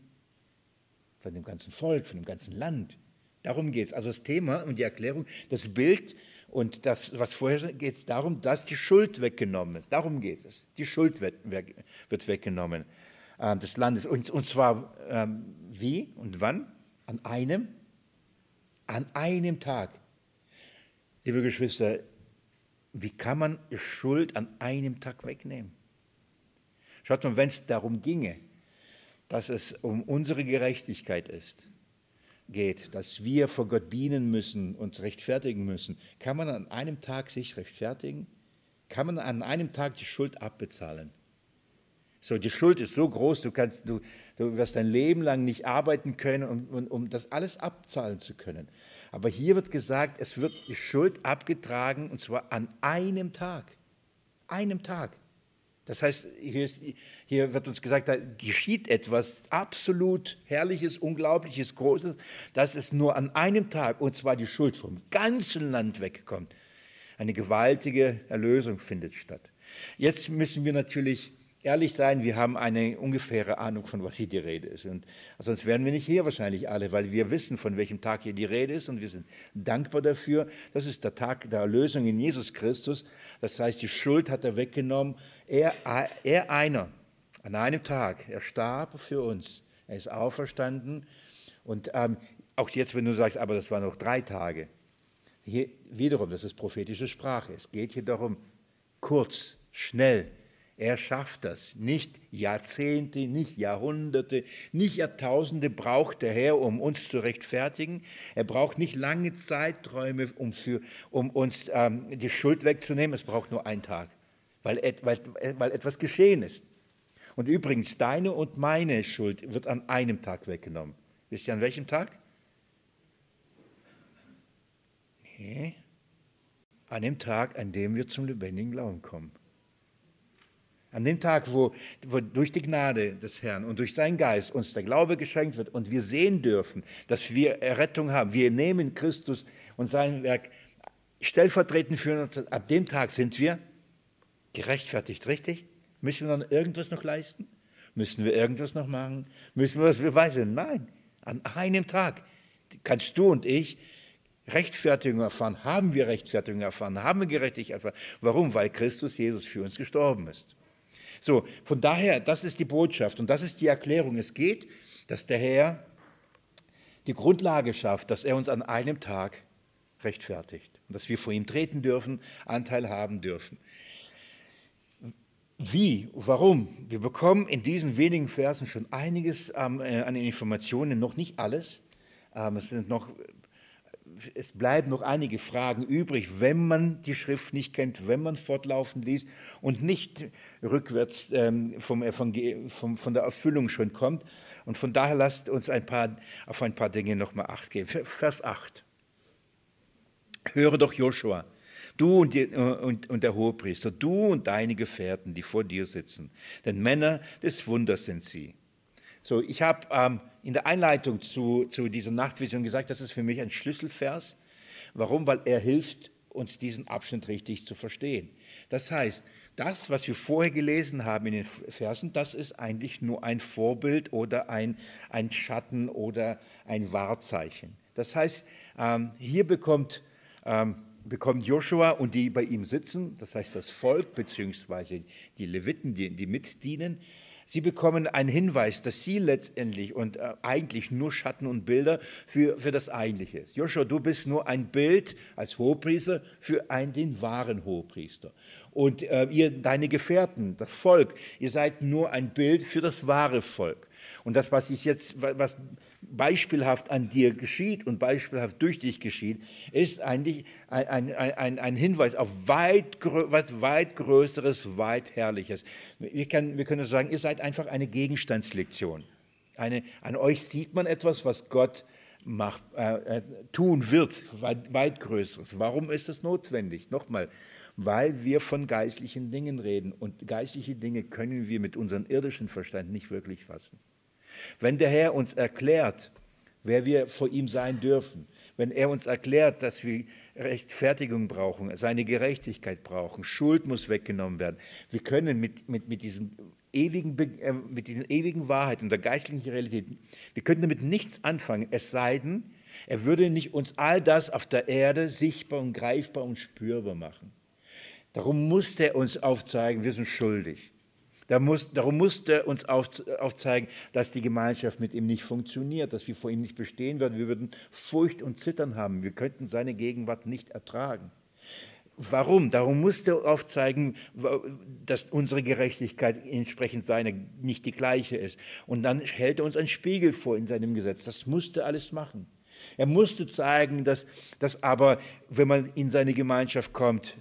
Volk, von dem ganzen Land. Darum geht es. Also das Thema und die Erklärung, das Bild und das, was vorher geht es darum, dass die Schuld weggenommen ist. Darum geht es. Die Schuld wird weggenommen des Landes. Und zwar wie und wann? An einem Tag. Liebe Geschwister, wie kann man Schuld an einem Tag wegnehmen? Schaut mal, wenn es darum ginge, dass es um unsere Gerechtigkeit geht, dass wir vor Gott dienen müssen, uns rechtfertigen müssen, kann man an einem Tag sich rechtfertigen? Kann man an einem Tag die Schuld abbezahlen? So, die Schuld ist so groß, du wirst dein Leben lang nicht arbeiten können, um das alles abzahlen zu können. Aber hier wird gesagt, es wird die Schuld abgetragen, und zwar an einem Tag. Einem Tag. Das heißt, hier wird uns gesagt, da geschieht etwas absolut Herrliches, Unglaubliches, Großes, dass es nur an einem Tag, und zwar die Schuld vom ganzen Land wegkommt. Eine gewaltige Erlösung findet statt. Jetzt müssen wir natürlich ehrlich sein, wir haben eine ungefähre Ahnung, von was hier die Rede ist. Und sonst wären wir nicht hier wahrscheinlich alle, weil wir wissen, von welchem Tag hier die Rede ist und wir sind dankbar dafür. Das ist der Tag der Erlösung in Jesus Christus. Das heißt, die Schuld hat er weggenommen. Er einer, an einem Tag, er starb für uns. Er ist auferstanden. Und auch jetzt, wenn du sagst, aber das waren noch 3 Tage. Hier wiederum, das ist prophetische Sprache. Es geht hier darum, kurz, schnell. Er schafft das. Nicht Jahrzehnte, nicht Jahrhunderte, nicht Jahrtausende braucht der Herr, um uns zu rechtfertigen. Er braucht nicht lange Zeiträume, um uns die Schuld wegzunehmen. Es braucht nur einen Tag, weil etwas geschehen ist. Und übrigens, deine und meine Schuld wird an einem Tag weggenommen. Wisst ihr, an welchem Tag? Nee. An dem Tag, an dem wir zum lebendigen Glauben kommen. An dem Tag, wo durch die Gnade des Herrn und durch seinen Geist uns der Glaube geschenkt wird und wir sehen dürfen, dass wir Errettung haben. Wir nehmen Christus und sein Werk stellvertretend für uns. Ab dem Tag sind wir gerechtfertigt, richtig? Müssen wir dann irgendwas noch leisten? Müssen wir irgendwas noch machen? Müssen wir was beweisen? Nein, an einem Tag kannst du und ich Rechtfertigung erfahren, haben wir Rechtfertigung erfahren, haben wir Gerechtigkeit erfahren. Warum? Weil Christus Jesus für uns gestorben ist. So, von daher, das ist die Botschaft und das ist die Erklärung. Es geht, dass der Herr die Grundlage schafft, dass er uns an einem Tag rechtfertigt und dass wir vor ihm treten dürfen, Anteil haben dürfen. Wie? Warum? Wir bekommen in diesen wenigen Versen schon einiges an Informationen, noch nicht alles. Es bleiben noch einige Fragen übrig, wenn man die Schrift nicht kennt, wenn man fortlaufend liest und nicht rückwärts von der Erfüllung schon kommt. Und von daher lasst uns auf ein paar Dinge nochmal Acht geben. Vers 8. Höre doch Joshua, du und der Hohepriester, du und deine Gefährten, die vor dir sitzen, denn Männer des Wunders sind sie. So, ich habe in der Einleitung zu dieser Nachtvision gesagt, das ist für mich ein Schlüsselvers. Warum? Weil er hilft uns, diesen Abschnitt richtig zu verstehen. Das heißt, das, was wir vorher gelesen haben in den Versen, das ist eigentlich nur ein Vorbild oder ein Schatten oder ein Wahrzeichen. Das heißt, hier bekommt Joshua und die bei ihm sitzen, das heißt das Volk bzw. die Leviten, die mitdienen, sie bekommen einen Hinweis, dass sie letztendlich und eigentlich nur Schatten und Bilder für das Eigentliche ist. Joshua, du bist nur ein Bild als Hohepriester für den wahren Hohepriester. Und ihr, deine Gefährten, das Volk, ihr seid nur ein Bild für das wahre Volk. Und das, was beispielhaft an dir geschieht und beispielhaft durch dich geschieht, ist eigentlich ein Hinweis auf was weit Größeres, weit Herrliches. Wir können sagen, ihr seid einfach eine Gegenstandslektion. An euch sieht man etwas, was Gott tun wird, weit Größeres. Warum ist das notwendig? Nochmal, weil wir von geistlichen Dingen reden und geistliche Dinge können wir mit unserem irdischen Verstand nicht wirklich fassen. Wenn der Herr uns erklärt, wer wir vor ihm sein dürfen, wenn er uns erklärt, dass wir Rechtfertigung brauchen, seine Gerechtigkeit brauchen, Schuld muss weggenommen werden, wir können mit diesen ewigen Wahrheit und der geistlichen Realität, wir können damit nichts anfangen, es sei denn, er würde nicht uns all das auf der Erde sichtbar und greifbar und spürbar machen. Darum musste er uns aufzeigen, wir sind schuldig. Darum musste er uns aufzeigen, dass die Gemeinschaft mit ihm nicht funktioniert, dass wir vor ihm nicht bestehen würden. Wir würden Furcht und Zittern haben. Wir könnten seine Gegenwart nicht ertragen. Warum? Darum musste er aufzeigen, dass unsere Gerechtigkeit entsprechend seiner nicht die gleiche ist. Und dann hält er uns einen Spiegel vor in seinem Gesetz. Das musste er alles machen. Er musste zeigen, dass aber, wenn man in seine Gemeinschaft kommt,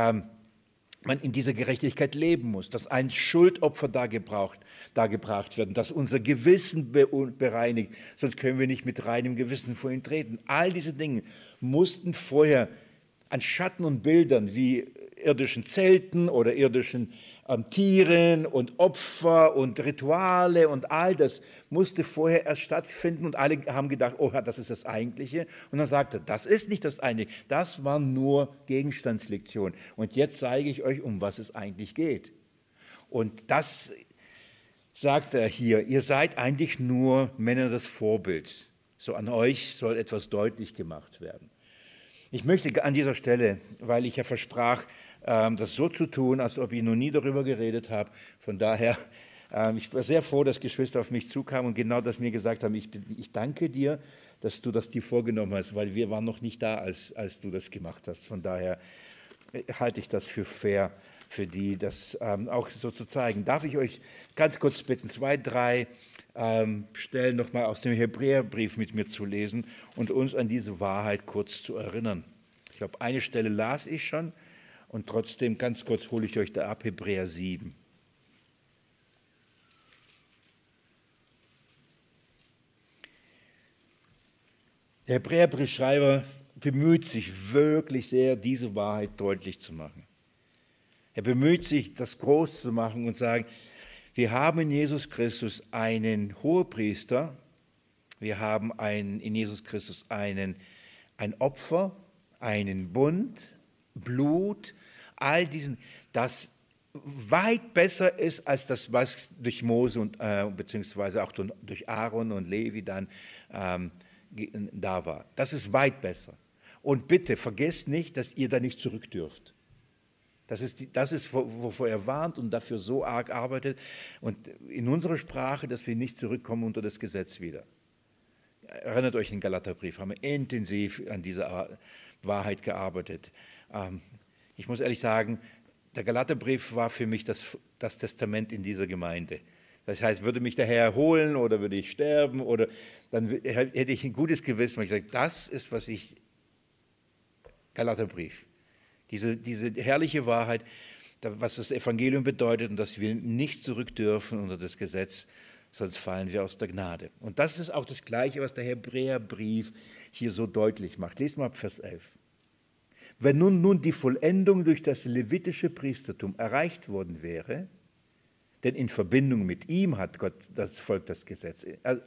man in dieser Gerechtigkeit leben muss, dass ein Schuldopfer dargebracht werden, dass unser Gewissen bereinigt, sonst können wir nicht mit reinem Gewissen vor ihn treten. All diese Dinge mussten vorher an Schatten und Bildern wie irdischen Zelten oder irdischen Tieren und Opfer und Rituale und all das musste vorher erst stattfinden und alle haben gedacht, oh, das ist das Eigentliche. Und dann sagte er, das ist nicht das Eigentliche, das war nur Gegenstandslektion. Und jetzt zeige ich euch, um was es eigentlich geht. Und das sagt er hier, ihr seid eigentlich nur Männer des Vorbilds. So an euch soll etwas deutlich gemacht werden. Ich möchte an dieser Stelle, weil ich ja versprach, das so zu tun, als ob ich noch nie darüber geredet habe. Von daher, ich war sehr froh, dass Geschwister auf mich zukamen und genau das mir gesagt haben, ich danke dir, dass du das dir vorgenommen hast, weil wir waren noch nicht da, als du das gemacht hast. Von daher halte ich das für fair, für die das auch so zu zeigen. Darf ich euch ganz kurz bitten, 2, 3 Stellen nochmal aus dem Hebräerbrief mit mir zu lesen und uns an diese Wahrheit kurz zu erinnern. Ich glaube, eine Stelle las ich schon. Und trotzdem, ganz kurz hole ich euch da ab, Hebräer 7. Der Hebräerbriefschreiber bemüht sich wirklich sehr, diese Wahrheit deutlich zu machen. Er bemüht sich, das groß zu machen und sagen, wir haben in Jesus Christus einen Hohepriester, wir haben in Jesus Christus ein Opfer, einen Bund, Blut, all diesen, das weit besser ist als das, was durch Mose und beziehungsweise auch durch Aaron und Levi dann da war. Das ist weit besser. Und bitte vergesst nicht, dass ihr da nicht zurück dürft. Das ist, wovor er warnt und dafür so arg arbeitet. Und in unserer Sprache, dass wir nicht zurückkommen unter das Gesetz wieder. Erinnert euch, den Galaterbrief haben wir intensiv an dieser Wahrheit gearbeitet. Ich muss ehrlich sagen, der Galaterbrief war für mich das Testament in dieser Gemeinde. Das heißt, würde mich der Herr holen oder würde ich sterben, oder dann hätte ich ein gutes Gewissen, weil ich sage, das ist, was ich, Galaterbrief, diese herrliche Wahrheit, was das Evangelium bedeutet und dass wir nicht zurück dürfen unter das Gesetz, sonst fallen wir aus der Gnade. Und das ist auch das Gleiche, was der Hebräerbrief hier so deutlich macht. Lest mal ab Vers 11. Wenn nun die Vollendung durch das levitische Priestertum erreicht worden wäre, denn in Verbindung mit ihm hat Gott das Volk das Gesetz,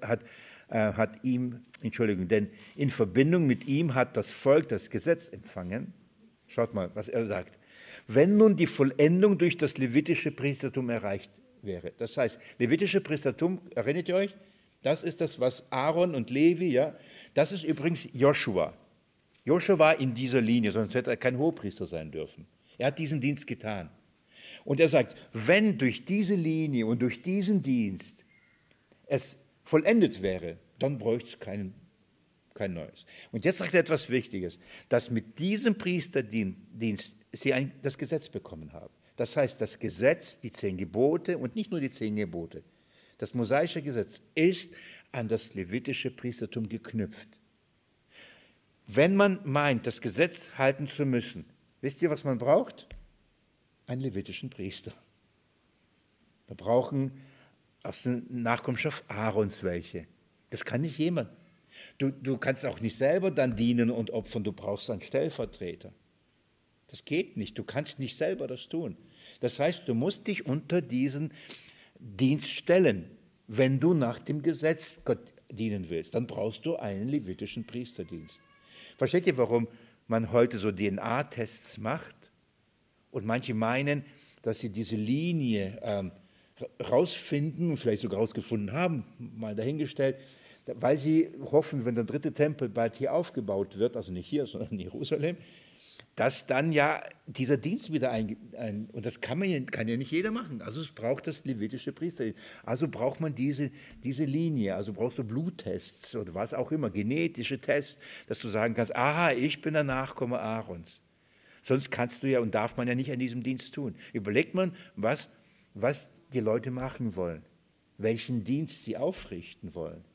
denn in Verbindung mit ihm hat das Volk das Gesetz empfangen. Schaut mal, was er sagt. Wenn nun die Vollendung durch das levitische Priestertum erreicht wäre. Das heißt, levitische Priestertum, erinnert ihr euch? Das ist das, was Aaron und Levi, ja, das ist übrigens Joshua. Joshua war in dieser Linie, sonst hätte er kein Hohepriester sein dürfen. Er hat diesen Dienst getan. Und er sagt, wenn durch diese Linie und durch diesen Dienst es vollendet wäre, dann bräuchte es kein Neues. Und jetzt sagt er etwas Wichtiges, dass mit diesem Priesterdienst sie das Gesetz bekommen haben. Das heißt, das Gesetz, die 10 Gebote und nicht nur die 10 Gebote, das mosaische Gesetz ist an das levitische Priestertum geknüpft. Wenn man meint, das Gesetz halten zu müssen, wisst ihr, was man braucht? Einen levitischen Priester. Wir brauchen aus der Nachkommenschaft Aarons welche. Das kann nicht jemand. Du kannst auch nicht selber dann dienen und opfern, du brauchst einen Stellvertreter. Das geht nicht, du kannst nicht selber das tun. Das heißt, du musst dich unter diesen Dienst stellen. Wenn du nach dem Gesetz Gott dienen willst, dann brauchst du einen levitischen Priesterdienst. Versteht ihr, warum man heute so DNA-Tests macht? Und manche meinen, dass sie diese Linie rausfinden und vielleicht sogar rausgefunden haben, mal dahingestellt, weil sie hoffen, wenn der 3. Tempel bald hier aufgebaut wird, also nicht hier, sondern in Jerusalem, dass dann ja dieser Dienst wieder und das kann ja nicht jeder machen. Also es braucht das levitische Priesterdienst. Also braucht man diese Linie, also brauchst du Bluttests oder was auch immer, genetische Tests, dass du sagen kannst, aha, ich bin der Nachkomme Aarons. Sonst kannst du ja und darf man ja nicht an diesem Dienst tun. Überlegt man, was die Leute machen wollen, welchen Dienst sie aufrichten wollen.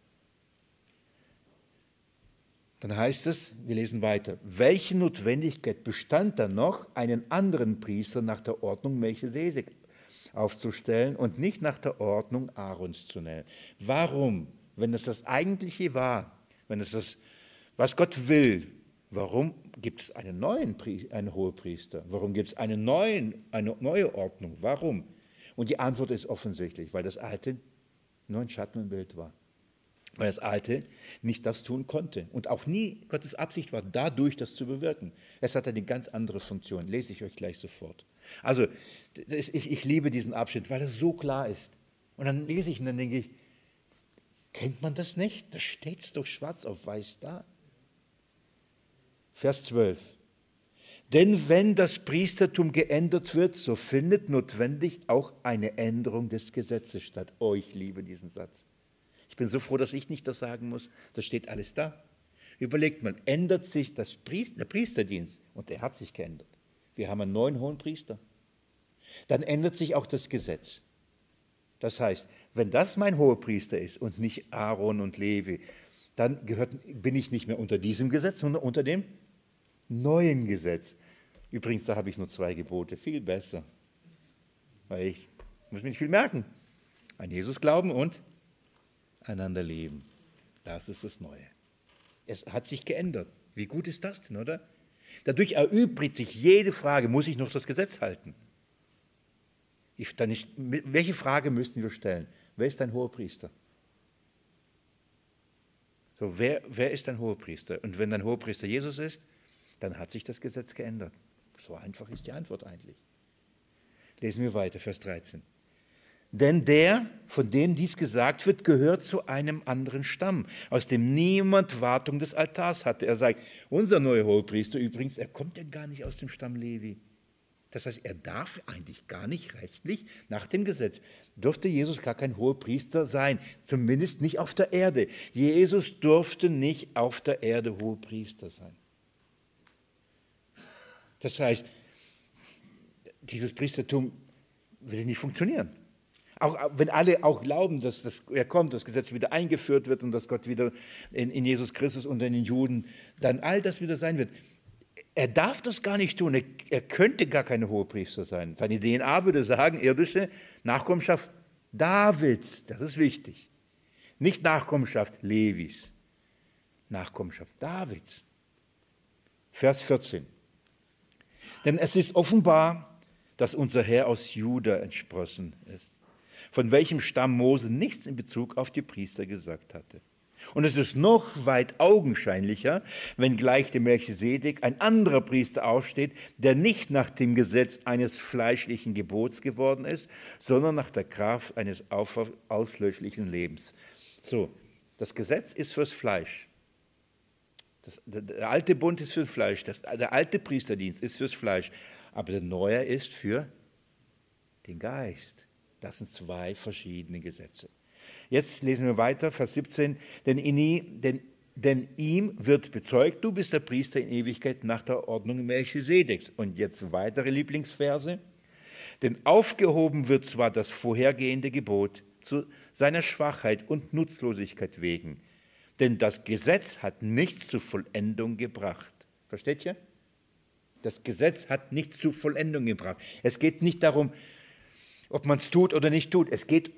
Dann heißt es, wir lesen weiter, welche Notwendigkeit bestand dann noch, einen anderen Priester nach der Ordnung Melchisedek aufzustellen und nicht nach der Ordnung Aarons zu nennen? Warum, wenn es das Eigentliche war, wenn es das, was Gott will, warum gibt es einen Hohepriester? Warum gibt es eine neue Ordnung? Warum? Und die Antwort ist offensichtlich, weil das Alte nur ein Schatten und Bild war. Weil das Alte nicht das tun konnte. Und auch nie Gottes Absicht war, dadurch das zu bewirken. Es hat eine ganz andere Funktion. Lese ich euch gleich sofort. Also, ich liebe diesen Abschnitt, weil es so klar ist. Und dann lese ich und dann denke ich, kennt man das nicht? Da steht es doch schwarz auf weiß da. Vers 12. Denn wenn das Priestertum geändert wird, so findet notwendig auch eine Änderung des Gesetzes statt. Oh, ich liebe diesen Satz. Ich bin so froh, dass ich nicht das sagen muss. Das steht alles da. Überlegt man, ändert sich der Priesterdienst, und der hat sich geändert. Wir haben einen neuen Hohenpriester. Dann ändert sich auch das Gesetz. Das heißt, wenn das mein Hohepriester ist und nicht Aaron und Levi, dann bin ich nicht mehr unter diesem Gesetz, sondern unter dem neuen Gesetz. Übrigens, da habe ich nur 2 Gebote, viel besser. Weil ich muss mir nicht viel merken. An Jesus glauben und einander lieben. Das ist das Neue. Es hat sich geändert. Wie gut ist das denn, oder? Dadurch erübrigt sich jede Frage, muss ich noch das Gesetz halten? Welche Frage müssten wir stellen? Wer ist dein Hohepriester? So, wer ist dein Hohepriester? Und wenn dein Hohepriester Jesus ist, dann hat sich das Gesetz geändert. So einfach ist die Antwort eigentlich. Lesen wir weiter, Vers 13. Denn der, von dem dies gesagt wird, gehört zu einem anderen Stamm, aus dem niemand Wartung des Altars hatte. Er sagt, unser neuer Hohepriester übrigens, er kommt ja gar nicht aus dem Stamm Levi. Das heißt, er darf eigentlich gar nicht rechtlich nach dem Gesetz, durfte Jesus gar kein Hohepriester sein, zumindest nicht auf der Erde. Jesus durfte nicht auf der Erde Hohepriester sein. Das heißt, dieses Priestertum würde nicht funktionieren. Auch wenn alle auch glauben, dass er kommt, das Gesetz wieder eingeführt wird und dass Gott wieder in Jesus Christus unter den Juden dann all das wieder sein wird. Er darf das gar nicht tun. Er könnte gar kein Hohepriester sein. Seine DNA würde sagen, irdische Nachkommenschaft Davids. Das ist wichtig. Nicht Nachkommenschaft Levis. Nachkommenschaft Davids. Vers 14. Denn es ist offenbar, dass unser Herr aus Juda entsprossen ist, von welchem Stamm Mose nichts in Bezug auf die Priester gesagt hatte. Und es ist noch weit augenscheinlicher, wenn gleich dem Melchisedek ein anderer Priester aufsteht, der nicht nach dem Gesetz eines fleischlichen Gebots geworden ist, sondern nach der Kraft eines auslöschlichen Lebens. So, das Gesetz ist fürs Fleisch. Der alte Bund ist fürs Fleisch, der alte Priesterdienst ist fürs Fleisch, aber der neue ist für den Geist. Das sind zwei verschiedene Gesetze. Jetzt lesen wir weiter, Vers 17. Denn ihm wird bezeugt, du bist der Priester in Ewigkeit nach der Ordnung Melchisedeks. Und jetzt weitere Lieblingsverse. Denn aufgehoben wird zwar das vorhergehende Gebot zu seiner Schwachheit und Nutzlosigkeit wegen. Denn das Gesetz hat nichts zur Vollendung gebracht. Versteht ihr? Das Gesetz hat nichts zur Vollendung gebracht. Es geht nicht darum, ob man es tut oder nicht tut. Es geht,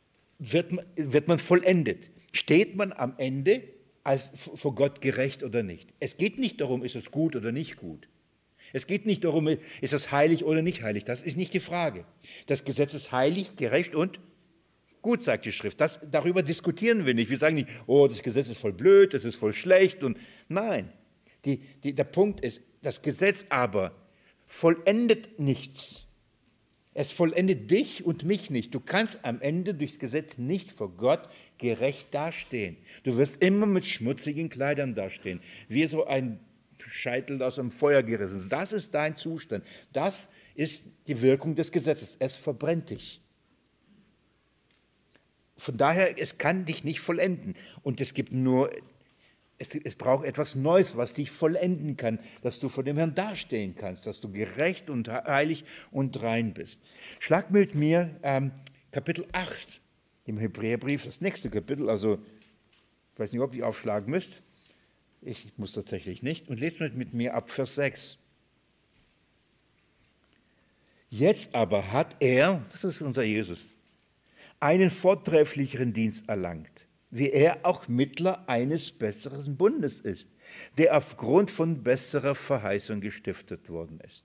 wird man vollendet? Steht man am Ende als vor Gott gerecht oder nicht? Es geht nicht darum, ist es gut oder nicht gut. Es geht nicht darum, ist es heilig oder nicht heilig. Das ist nicht die Frage. Das Gesetz ist heilig, gerecht und gut, sagt die Schrift. Darüber diskutieren wir nicht. Wir sagen nicht, oh, das Gesetz ist voll blöd, das ist voll schlecht. Und nein, der Punkt ist, das Gesetz aber vollendet nichts. Es vollendet dich und mich nicht. Du kannst am Ende durchs Gesetz nicht vor Gott gerecht dastehen. Du wirst immer mit schmutzigen Kleidern dastehen, wie so ein Scheitel aus dem Feuer gerissen. Das ist dein Zustand. Das ist die Wirkung des Gesetzes. Es verbrennt dich. Von daher, es kann dich nicht vollenden. Und es braucht etwas Neues, was dich vollenden kann, dass du vor dem Herrn dastehen kannst, dass du gerecht und heilig und rein bist. Schlag mit mir Kapitel 8 im Hebräerbrief, das nächste Kapitel, also ich weiß nicht, ob ihr aufschlagen müsst, ich muss tatsächlich nicht, und lest mit mir ab Vers 6. Jetzt aber hat er, das ist unser Jesus, einen vortrefflicheren Dienst erlangt, wie er auch Mittler eines besseren Bundes ist, der aufgrund von besserer Verheißung gestiftet worden ist.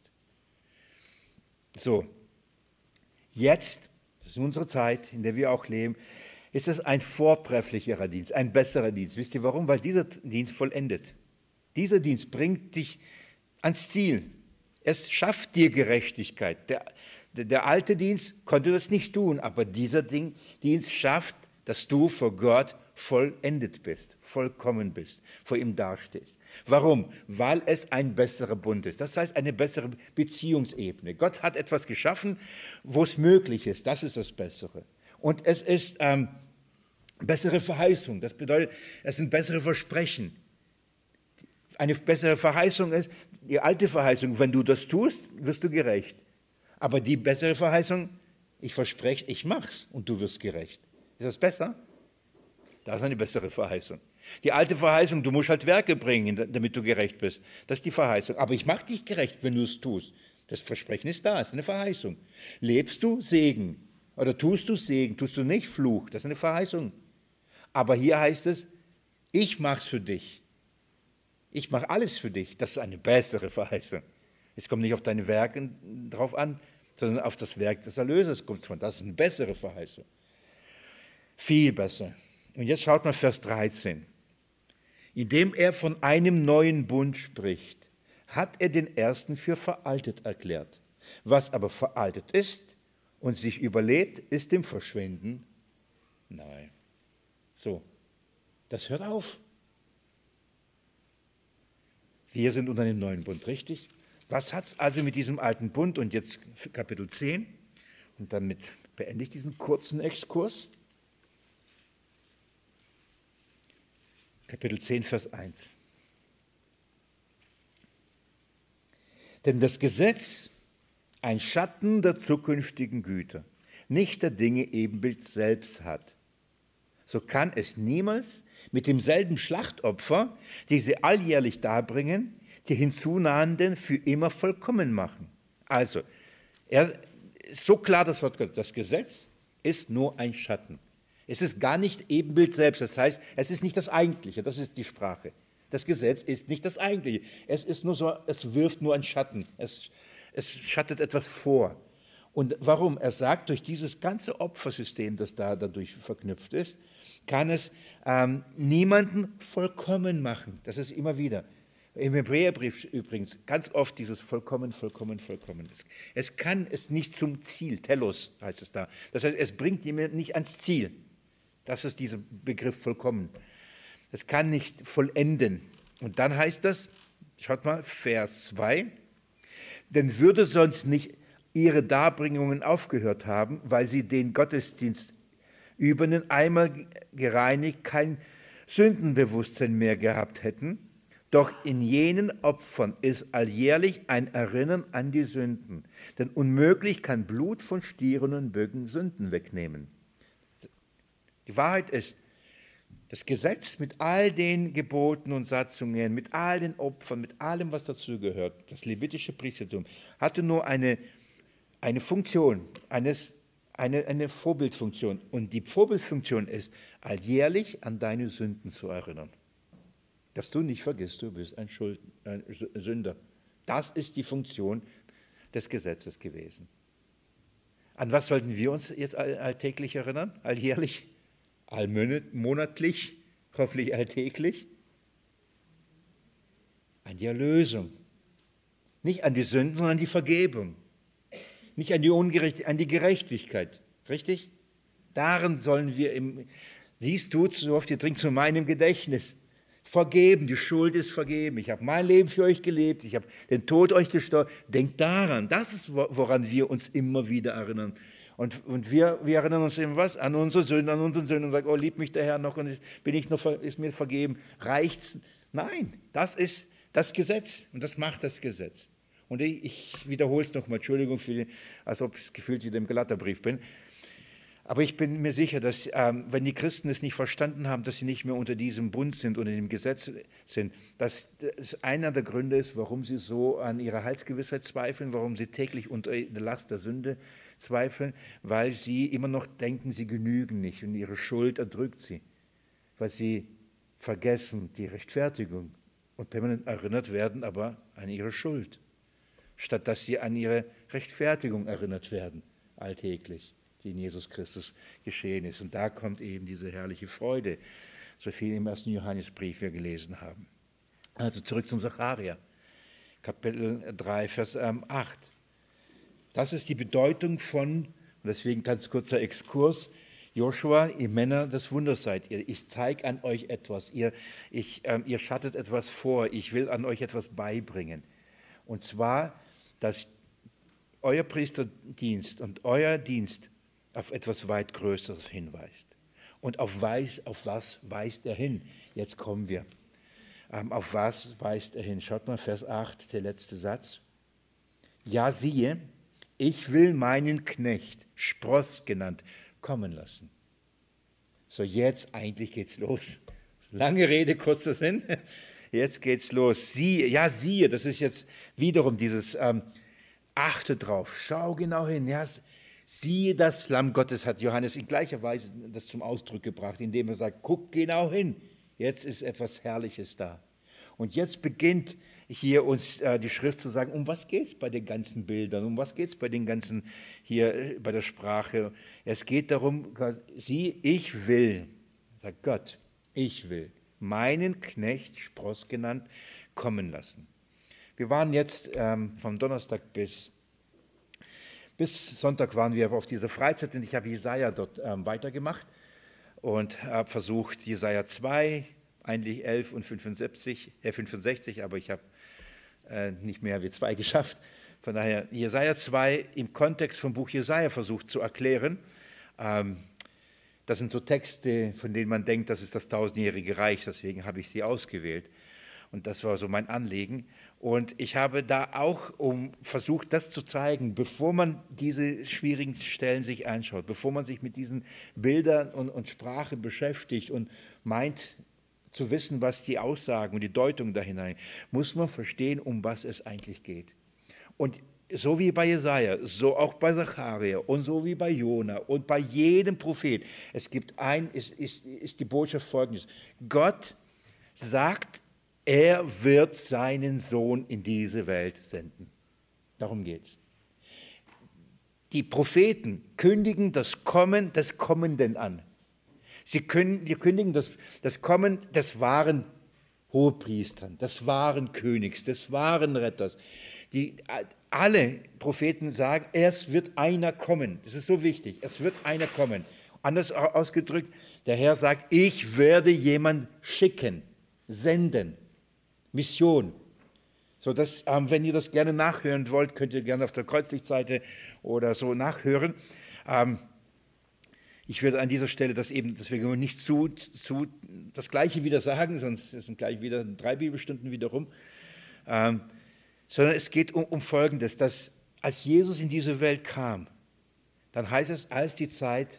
So, jetzt, das ist unsere Zeit, in der wir auch leben, ist es ein vortrefflicherer Dienst, ein besserer Dienst. Wisst ihr warum? Weil dieser Dienst vollendet. Dieser Dienst bringt dich ans Ziel. Es schafft dir Gerechtigkeit. Der alte Dienst konnte das nicht tun, aber dieser Dienst schafft, dass du vor Gott vollendet bist, vollkommen bist, vor ihm dastehst. Warum? Weil es ein besserer Bund ist. Das heißt, eine bessere Beziehungsebene. Gott hat etwas geschaffen, wo es möglich ist. Das ist das Bessere. Und es ist bessere Verheißung. Das bedeutet, es sind bessere Versprechen. Eine bessere Verheißung ist, die alte Verheißung, wenn du das tust, wirst du gerecht. Aber die bessere Verheißung, ich verspreche, ich mach's und du wirst gerecht. Ist das besser? Das ist eine bessere Verheißung. Die alte Verheißung, du musst halt Werke bringen, damit du gerecht bist. Das ist die Verheißung. Aber ich mache dich gerecht, wenn du es tust. Das Versprechen ist da, ist eine Verheißung. Lebst du, Segen. Oder tust du Segen, tust du nicht, Fluch. Das ist eine Verheißung. Aber hier heißt es, ich mache es für dich. Ich mache alles für dich. Das ist eine bessere Verheißung. Es kommt nicht auf deine Werke drauf an, sondern auf das Werk des Erlösers kommt es von. Das ist eine bessere Verheißung. Viel besser. Und jetzt schaut mal Vers 13. Indem er von einem neuen Bund spricht, hat er den ersten für veraltet erklärt. Was aber veraltet ist und sich überlebt, ist dem Verschwinden nahe. So, das hört auf. Wir sind unter dem neuen Bund, richtig? Was hat es also mit diesem alten Bund und jetzt Kapitel 10 und damit beende ich diesen kurzen Exkurs. Kapitel 10, Vers 1. Denn das Gesetz, ein Schatten der zukünftigen Güter, nicht der Dinge Ebenbild selbst hat, so kann es niemals mit demselben Schlachtopfer, die sie alljährlich darbringen, die Hinzunahenden für immer vollkommen machen. Also, so klar das Wort Gottes, das Gesetz ist nur ein Schatten. Es ist gar nicht Ebenbild selbst, das heißt, es ist nicht das Eigentliche, das ist die Sprache. Das Gesetz ist nicht das Eigentliche, es ist nur so, es wirft nur einen Schatten, es schattet etwas vor. Und warum? Er sagt, durch dieses ganze Opfersystem, das dadurch verknüpft ist, kann es niemanden vollkommen machen. Das ist immer wieder. Im Hebräerbrief übrigens ganz oft dieses vollkommen, vollkommen, vollkommen. Es kann es nicht zum Ziel, Telos heißt es da. Das heißt, es bringt jemanden nicht ans Ziel. Das ist dieser Begriff vollkommen. Es kann nicht vollenden. Und dann heißt das, schaut mal, Vers 2, denn würde sonst nicht ihre Darbringungen aufgehört haben, weil sie den Gottesdienst über den einmal gereinigt kein Sündenbewusstsein mehr gehabt hätten. Doch in jenen Opfern ist alljährlich ein Erinnern an die Sünden. Denn unmöglich kann Blut von Stieren und Böcken Sünden wegnehmen. Die Wahrheit ist, das Gesetz mit all den Geboten und Satzungen, mit all den Opfern, mit allem, was dazugehört, das levitische Priestertum, hatte nur eine Funktion, eine Vorbildfunktion. Und die Vorbildfunktion ist, alljährlich an deine Sünden zu erinnern. Dass du nicht vergisst, du bist ein Sünder. Das ist die Funktion des Gesetzes gewesen. An was sollten wir uns jetzt alltäglich erinnern? Alljährlich? Allmonatlich? Hoffentlich alltäglich? An die Erlösung. Nicht an die Sünden, sondern an die Vergebung. Nicht an die Gerechtigkeit. Richtig? Darin sollen wir siehst du so oft, ihr trinkt zu meinem Gedächtnis. Vergeben, die Schuld ist vergeben. Ich habe mein Leben für euch gelebt, ich habe den Tod euch gestorben. Denkt daran, das ist, woran wir uns immer wieder erinnern. Und wir erinnern uns immer was? An unsere Sünden und sagen, oh, liebt mich der Herr noch und ist mir vergeben. Reicht's? Nein, das ist das Gesetz und das macht das Gesetz. Und ich wiederhole es nochmal, Entschuldigung, als ob ich gefühlt wieder im Galaterbrief bin. Aber ich bin mir sicher, dass wenn die Christen es nicht verstanden haben, dass sie nicht mehr unter diesem Bund sind, unter dem Gesetz sind, dass es einer der Gründe ist, warum sie so an ihrer Heilsgewissheit zweifeln, warum sie täglich unter der Last der Sünde zweifeln, weil sie immer noch denken, sie genügen nicht und ihre Schuld erdrückt sie, weil sie vergessen die Rechtfertigung und permanent erinnert werden aber an ihre Schuld, statt dass sie an ihre Rechtfertigung erinnert werden, alltäglich, die in Jesus Christus geschehen ist. Und da kommt eben diese herrliche Freude, so viel im 1. Johannesbrief wir gelesen haben. Also zurück zum Sacharja, Kapitel 3, Vers 8. Das ist die Bedeutung von, und deswegen ganz kurzer Exkurs, Joshua, ihr Männer des Wunders seid ihr. Ich zeige an euch etwas, ihr schattet etwas vor, ich will an euch etwas beibringen. Und zwar, dass euer Priesterdienst und euer Dienst auf etwas weit Größeres hinweist. Und auf was weist er hin? Jetzt kommen wir. Auf was weist er hin? Schaut mal, Vers 8, der letzte Satz. Ja, siehe, ich will meinen Knecht, Spross genannt, kommen lassen. So, jetzt eigentlich geht's los. Lange Rede, kurzer Sinn. Jetzt geht's los. Siehe, das ist jetzt wiederum dieses achte drauf, schau genau hin. Ja, siehe das Lamm Gottes, hat Johannes in gleicher Weise das zum Ausdruck gebracht, indem er sagt, guck genau hin. Jetzt ist etwas Herrliches da. Und jetzt beginnt hier uns die Schrift zu sagen, um was geht es bei den ganzen Bildern, um was geht es bei den ganzen hier bei der Sprache. Es geht darum, ich will, sagt Gott, ich will meinen Knecht, Spross genannt, kommen lassen. Wir waren jetzt vom Donnerstag bis Bis Sonntag waren wir auf dieser Freizeit und ich habe Jesaja dort weitergemacht und habe versucht, Jesaja 2, eigentlich 11 und 65, aber ich habe nicht mehr wie 2 geschafft. Von daher Jesaja 2 im Kontext vom Buch Jesaja versucht zu erklären. Das sind so Texte, von denen man denkt, das ist das 1000-jährige Reich, deswegen habe ich sie ausgewählt. Und das war so mein Anliegen. Und ich habe da auch versucht, das zu zeigen, bevor man diese schwierigen Stellen sich anschaut, bevor man sich mit diesen Bildern und Sprache beschäftigt und meint zu wissen, was die Aussagen und die Deutung dahinter, muss man verstehen, um was es eigentlich geht. Und so wie bei Jesaja, so auch bei Zacharia und so wie bei Jona und bei jedem Prophet, ist die Botschaft folgendes: Gott sagt, er wird seinen Sohn in diese Welt senden. Darum geht's. Die Propheten kündigen das Kommen des Kommenden an. Sie kündigen das Kommen des wahren Hohepriesters, des wahren Königs, des wahren Retters. Alle Propheten sagen, es wird einer kommen. Das ist so wichtig. Es wird einer kommen. Anders ausgedrückt, der Herr sagt, ich werde jemanden schicken, senden. Mission. So, wenn ihr das gerne nachhören wollt, könnt ihr gerne auf der Kreuzlichtseite oder so nachhören. Ich werde an dieser Stelle deswegen nicht das Gleiche wieder sagen, sonst sind gleich wieder 3 Bibelstunden wieder rum. Sondern es geht um Folgendes, dass als Jesus in diese Welt kam, dann heißt es, als die Zeit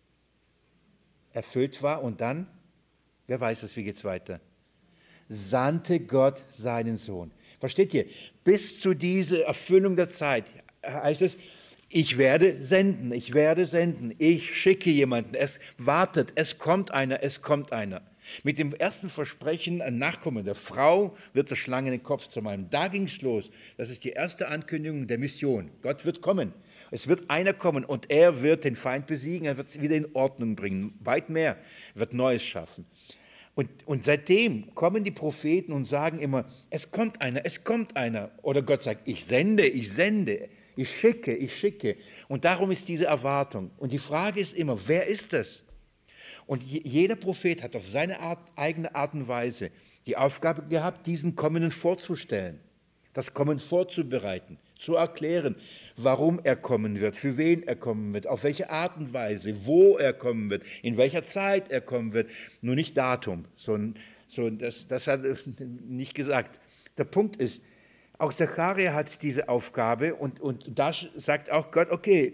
erfüllt war und dann, wer weiß es, wie geht es weiter? Sandte Gott seinen Sohn. Versteht ihr? Bis zu dieser Erfüllung der Zeit heißt es, ich werde senden, ich schicke jemanden, es wartet, es kommt einer. Mit dem ersten Versprechen, ein Nachkommen der Frau wird der Schlange den Kopf zermalmen. Da ging es los. Das ist die erste Ankündigung der Mission. Gott wird kommen. Es wird einer kommen und er wird den Feind besiegen, er wird es wieder in Ordnung bringen, weit mehr, er wird Neues schaffen. Und seitdem kommen die Propheten und sagen immer, es kommt einer. Oder Gott sagt, ich sende, ich schicke. Und darum ist diese Erwartung. Und die Frage ist immer, wer ist das? Und jeder Prophet hat auf seine eigene Art und Weise die Aufgabe gehabt, diesen Kommenden vorzustellen, das Kommen vorzubereiten, zu erklären, warum er kommen wird, für wen er kommen wird, auf welche Art und Weise, wo er kommen wird, in welcher Zeit er kommen wird. Nur nicht Datum, das hat er nicht gesagt. Der Punkt ist, auch Zacharia hat diese Aufgabe und da sagt auch Gott, okay,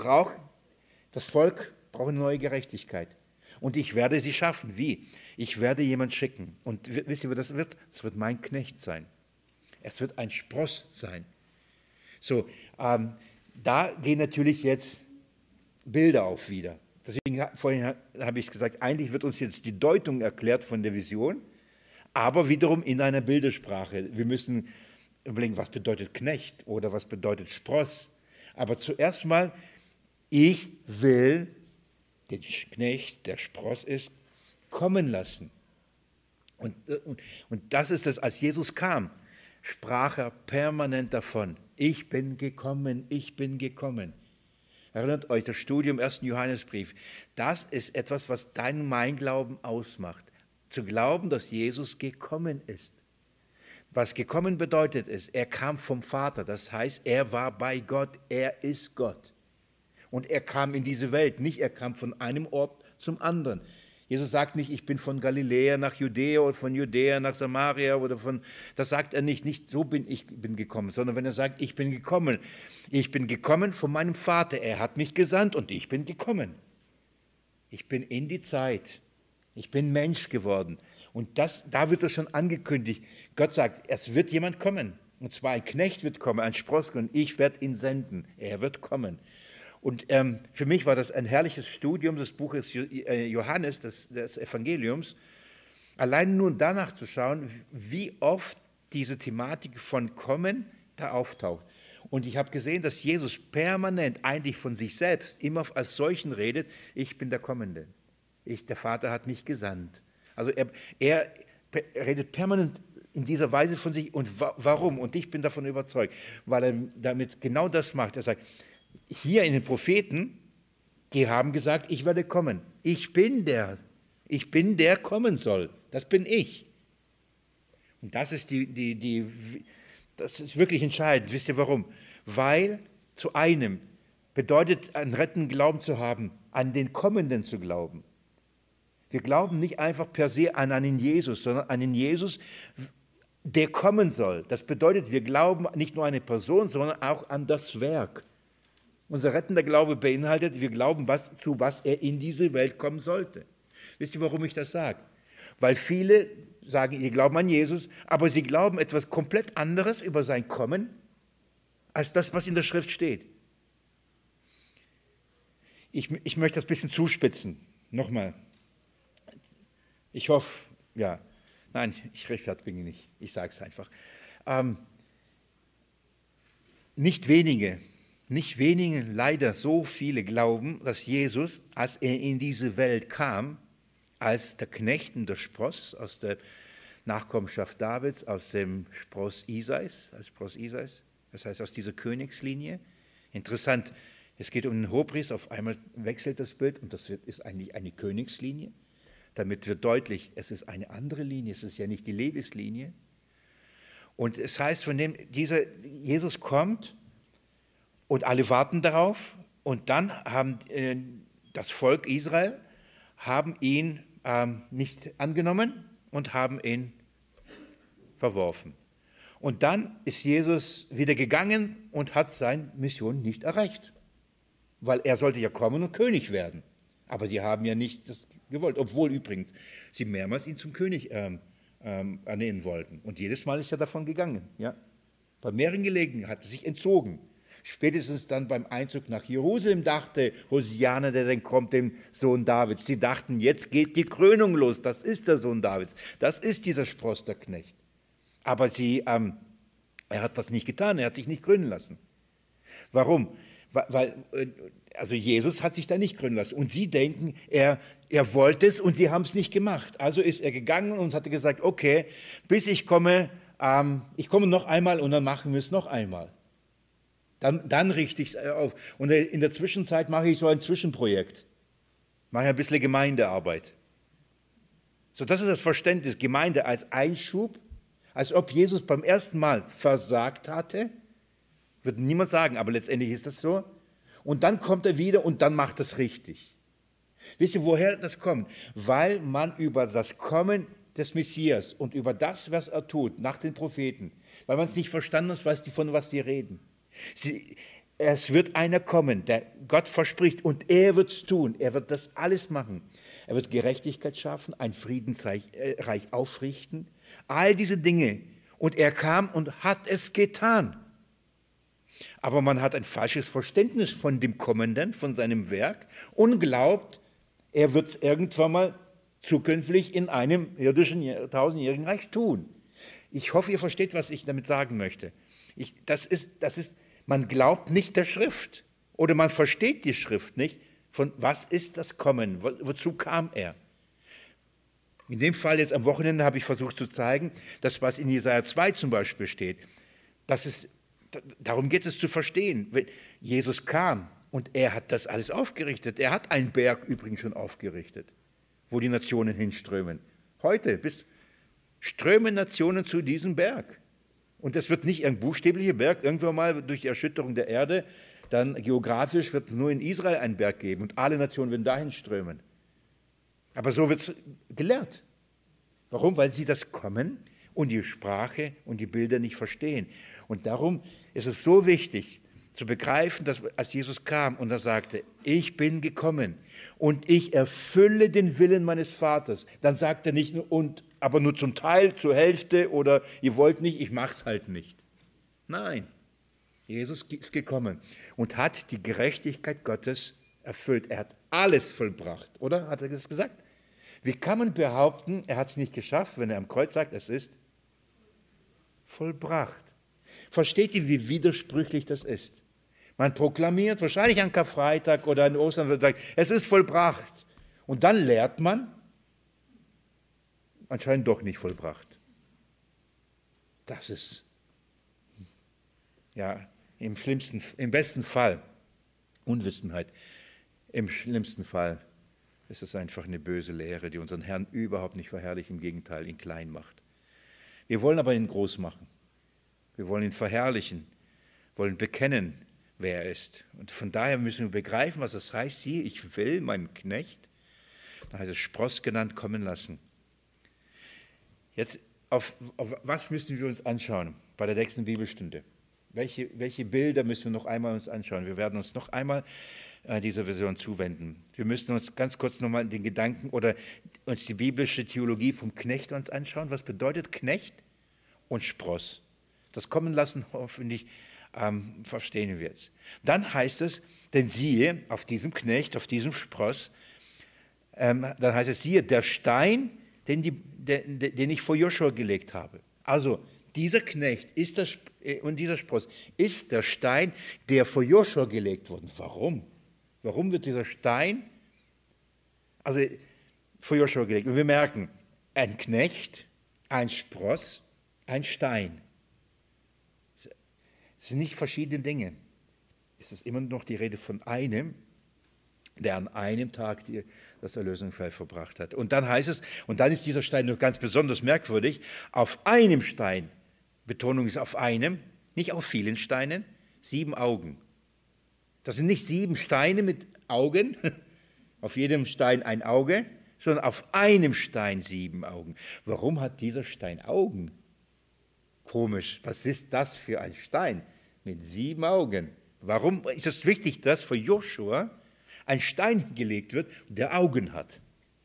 das Volk braucht eine neue Gerechtigkeit. Und ich werde sie schaffen. Wie? Ich werde jemanden schicken. Und wisst ihr, wer das wird? Es wird mein Knecht sein. Es wird ein Spross sein. So, da gehen natürlich jetzt Bilder auf wieder. Deswegen vorhin habe ich gesagt, eigentlich wird uns jetzt die Deutung erklärt von der Vision, aber wiederum in einer Bildersprache. Wir müssen überlegen, was bedeutet Knecht oder was bedeutet Spross. Aber zuerst mal, ich will den Knecht, der Spross ist, kommen lassen. Und das ist es, als Jesus kam, sprach er permanent davon, ich bin gekommen, ich bin gekommen. Erinnert euch, das Studium im 1. Johannesbrief, das ist etwas, was mein Glauben ausmacht. Zu glauben, dass Jesus gekommen ist. Was gekommen bedeutet ist, er kam vom Vater, das heißt, er war bei Gott, er ist Gott. Und er kam in diese Welt, nicht er kam von einem Ort zum anderen. Jesus sagt nicht, ich bin von Galiläa nach Judäa oder von Judäa nach Samaria das sagt er nicht so bin gekommen, sondern wenn er sagt, ich bin gekommen von meinem Vater, er hat mich gesandt und ich bin gekommen. Ich bin in die Zeit, ich bin Mensch geworden und da wird es schon angekündigt, Gott sagt, es wird jemand kommen und zwar ein Knecht wird kommen, ein Spross und ich werde ihn senden, er wird kommen. Und für mich war das ein herrliches Studium des Buches Johannes, des Evangeliums, allein nur danach zu schauen, wie oft diese Thematik von Kommen da auftaucht. Und ich habe gesehen, dass Jesus permanent eigentlich von sich selbst immer als solchen redet, ich bin der Kommende, der Vater hat mich gesandt. Also er redet permanent in dieser Weise von sich und warum? Und ich bin davon überzeugt, weil er damit genau das macht. Er sagt, hier in den Propheten, die haben gesagt, ich werde kommen. Ich bin der kommen soll. Das bin ich. Und das ist das ist wirklich entscheidend. Wisst ihr warum? Weil zu einem bedeutet, einen rettenden Glauben zu haben, an den Kommenden zu glauben. Wir glauben nicht einfach per se an einen Jesus, sondern an den Jesus, der kommen soll. Das bedeutet, wir glauben nicht nur an eine Person, sondern auch an das Werk. Unser rettender Glaube beinhaltet, wir glauben, zu was er in diese Welt kommen sollte. Wisst ihr, warum ich das sage? Weil viele sagen, ihr glauben an Jesus, aber sie glauben etwas komplett anderes über sein Kommen, als das, was in der Schrift steht. Ich möchte das ein bisschen zuspitzen. Nochmal. Ich hoffe, ja. Nein, ich rechtfertige nicht. Ich sage es einfach. Nicht wenige, leider so viele glauben, dass Jesus, als er in diese Welt kam, als der Knecht und der Spross aus der Nachkommenschaft Davids, aus dem Spross Isais, das heißt aus dieser Königslinie. Interessant, es geht um den Hohepriester, auf einmal wechselt das Bild und das ist eigentlich eine Königslinie. Damit wird deutlich, es ist eine andere Linie, es ist ja nicht die Levislinie. Und es heißt, von dem Jesus kommt und alle warten darauf und dann haben das Volk Israel ihn nicht angenommen und haben ihn verworfen. Und dann ist Jesus wieder gegangen und hat seine Mission nicht erreicht, weil er sollte ja kommen und König werden. Aber die haben ja nicht das gewollt, obwohl übrigens sie mehrmals ihn zum König ernennen wollten. Und jedes Mal ist er davon gegangen. Ja? Bei mehreren Gelegenheiten hat er sich entzogen. Spätestens dann beim Einzug nach Jerusalem dachte Hosianna, der dann kommt, dem Sohn Davids. Sie dachten, jetzt geht die Krönung los, das ist der Sohn Davids, das ist dieser Spross, der Knecht. Aber er hat das nicht getan, er hat sich nicht krönen lassen. Warum? Weil Jesus hat sich da nicht krönen lassen. Und sie denken, er wollte es und sie haben es nicht gemacht. Also ist er gegangen und hat gesagt, okay, bis ich komme noch einmal und dann machen wir es noch einmal. Dann richte ich es auf. Und in der Zwischenzeit mache ich so ein Zwischenprojekt. Mache ein bisschen Gemeindearbeit. So, das ist das Verständnis, Gemeinde als Einschub, als ob Jesus beim ersten Mal versagt hatte. Wird niemand sagen, aber letztendlich ist das so. Und dann kommt er wieder und dann macht es richtig. Wisst ihr, woher das kommt? Weil man über das Kommen des Messias und über das, was er tut, nach den Propheten, weil man es nicht verstanden hat, von was die reden. Es wird einer kommen, der Gott verspricht, und er wird es tun. Er wird das alles machen. Er wird Gerechtigkeit schaffen, ein Friedensreich aufrichten, all diese Dinge. Und er kam und hat es getan. Aber man hat ein falsches Verständnis von dem Kommenden, von seinem Werk und glaubt, er wird es irgendwann mal zukünftig in einem irdischen, tausendjährigen Reich tun. Ich hoffe, ihr versteht, was ich damit sagen möchte. Man glaubt nicht der Schrift oder man versteht die Schrift nicht, von was ist das Kommen, wozu kam er. In dem Fall jetzt am Wochenende habe ich versucht zu zeigen, dass was in Jesaja 2 zum Beispiel steht, darum geht es zu verstehen. Jesus kam und er hat das alles aufgerichtet. Er hat einen Berg übrigens schon aufgerichtet, wo die Nationen hinströmen. Heute strömen Nationen zu diesem Berg. Und das wird nicht ein buchstäblicher Berg, irgendwann mal durch die Erschütterung der Erde, dann geografisch wird es nur in Israel einen Berg geben und alle Nationen werden dahin strömen. Aber so wird es gelehrt. Warum? Weil sie das Kommen und die Sprache und die Bilder nicht verstehen. Und darum ist es so wichtig zu begreifen, dass als Jesus kam und er sagte, ich bin gekommen und ich erfülle den Willen meines Vaters, dann sagt er nicht nur, aber nur zum Teil, zur Hälfte oder ihr wollt nicht, ich mach's halt nicht. Nein, Jesus ist gekommen und hat die Gerechtigkeit Gottes erfüllt. Er hat alles vollbracht, oder? Hat er das gesagt? Wie kann man behaupten, er hat es nicht geschafft, wenn er am Kreuz sagt, es ist vollbracht? Versteht ihr, wie widersprüchlich das ist? Man proklamiert, wahrscheinlich an Karfreitag oder an Ostern, wird sagen, es ist vollbracht. Und dann lehrt man, anscheinend doch nicht vollbracht. Das ist, ja, im besten Fall Unwissenheit. Im schlimmsten Fall ist es einfach eine böse Lehre, die unseren Herrn überhaupt nicht verherrlicht, im Gegenteil, ihn klein macht. Wir wollen aber ihn groß machen. Wir wollen ihn verherrlichen, wollen bekennen, wer er ist. Und von daher müssen wir begreifen, was das heißt. Siehe, ich will meinen Knecht, da heißt es Spross genannt, kommen lassen. Jetzt, auf was müssen wir uns anschauen bei der nächsten Bibelstunde? Welche Bilder müssen wir noch einmal uns anschauen? Wir werden uns noch einmal dieser Version zuwenden. Wir müssen uns ganz kurz nochmal den Gedanken oder uns die biblische Theologie vom Knecht uns anschauen. Was bedeutet Knecht und Spross? Das kommen lassen, hoffentlich verstehen wir jetzt. Dann heißt es, denn siehe, auf diesem Knecht, auf diesem Spross, dann heißt es, siehe, der Stein, den ich vor Joshua gelegt habe. Also, dieser Knecht ist und dieser Spross ist der Stein, der vor Joshua gelegt wurde. Warum? Warum wird dieser Stein vor Joshua gelegt? Und wir merken, ein Knecht, ein Spross, ein Stein. Es sind nicht verschiedene Dinge. Es ist immer noch die Rede von einem, der an einem Tag das Erlösungswerk verbracht hat. Und dann heißt es, und dann ist dieser Stein noch ganz besonders merkwürdig, auf einem Stein, Betonung ist auf einem, nicht auf vielen Steinen, 7 Augen. Das sind nicht 7 Steine mit Augen, auf jedem Stein ein Auge, sondern auf einem Stein 7 Augen. Warum hat dieser Stein Augen? Komisch, was ist das für ein Stein mit 7 Augen? Warum ist es wichtig, dass vor Joshua ein Stein gelegt wird, der Augen hat?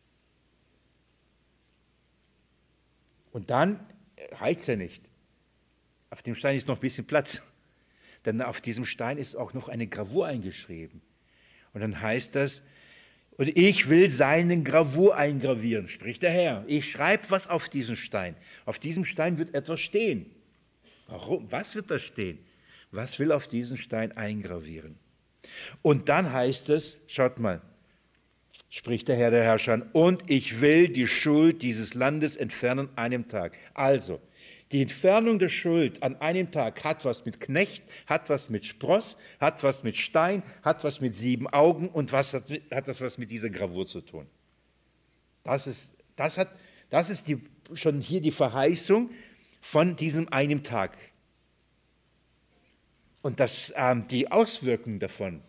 Und dann heißt er nicht, auf dem Stein ist noch ein bisschen Platz, denn auf diesem Stein ist auch noch eine Gravur eingeschrieben. Und dann heißt das, und ich will seine Gravur eingravieren, spricht der Herr. Ich schreibe was auf diesen Stein. Auf diesem Stein wird etwas stehen. Warum? Was wird da stehen? Was will auf diesen Stein eingravieren? Und dann heißt es, schaut mal, spricht der Herr der Herrscher, und ich will die Schuld dieses Landes entfernen an einem Tag. Also, die Entfernung der Schuld an einem Tag hat was mit Knecht, hat was mit Spross, hat was mit Stein, hat was mit 7 Augen und hat das was mit dieser Gravur zu tun. Das ist schon hier die Verheißung von diesem einen Tag. Und die Auswirkungen davon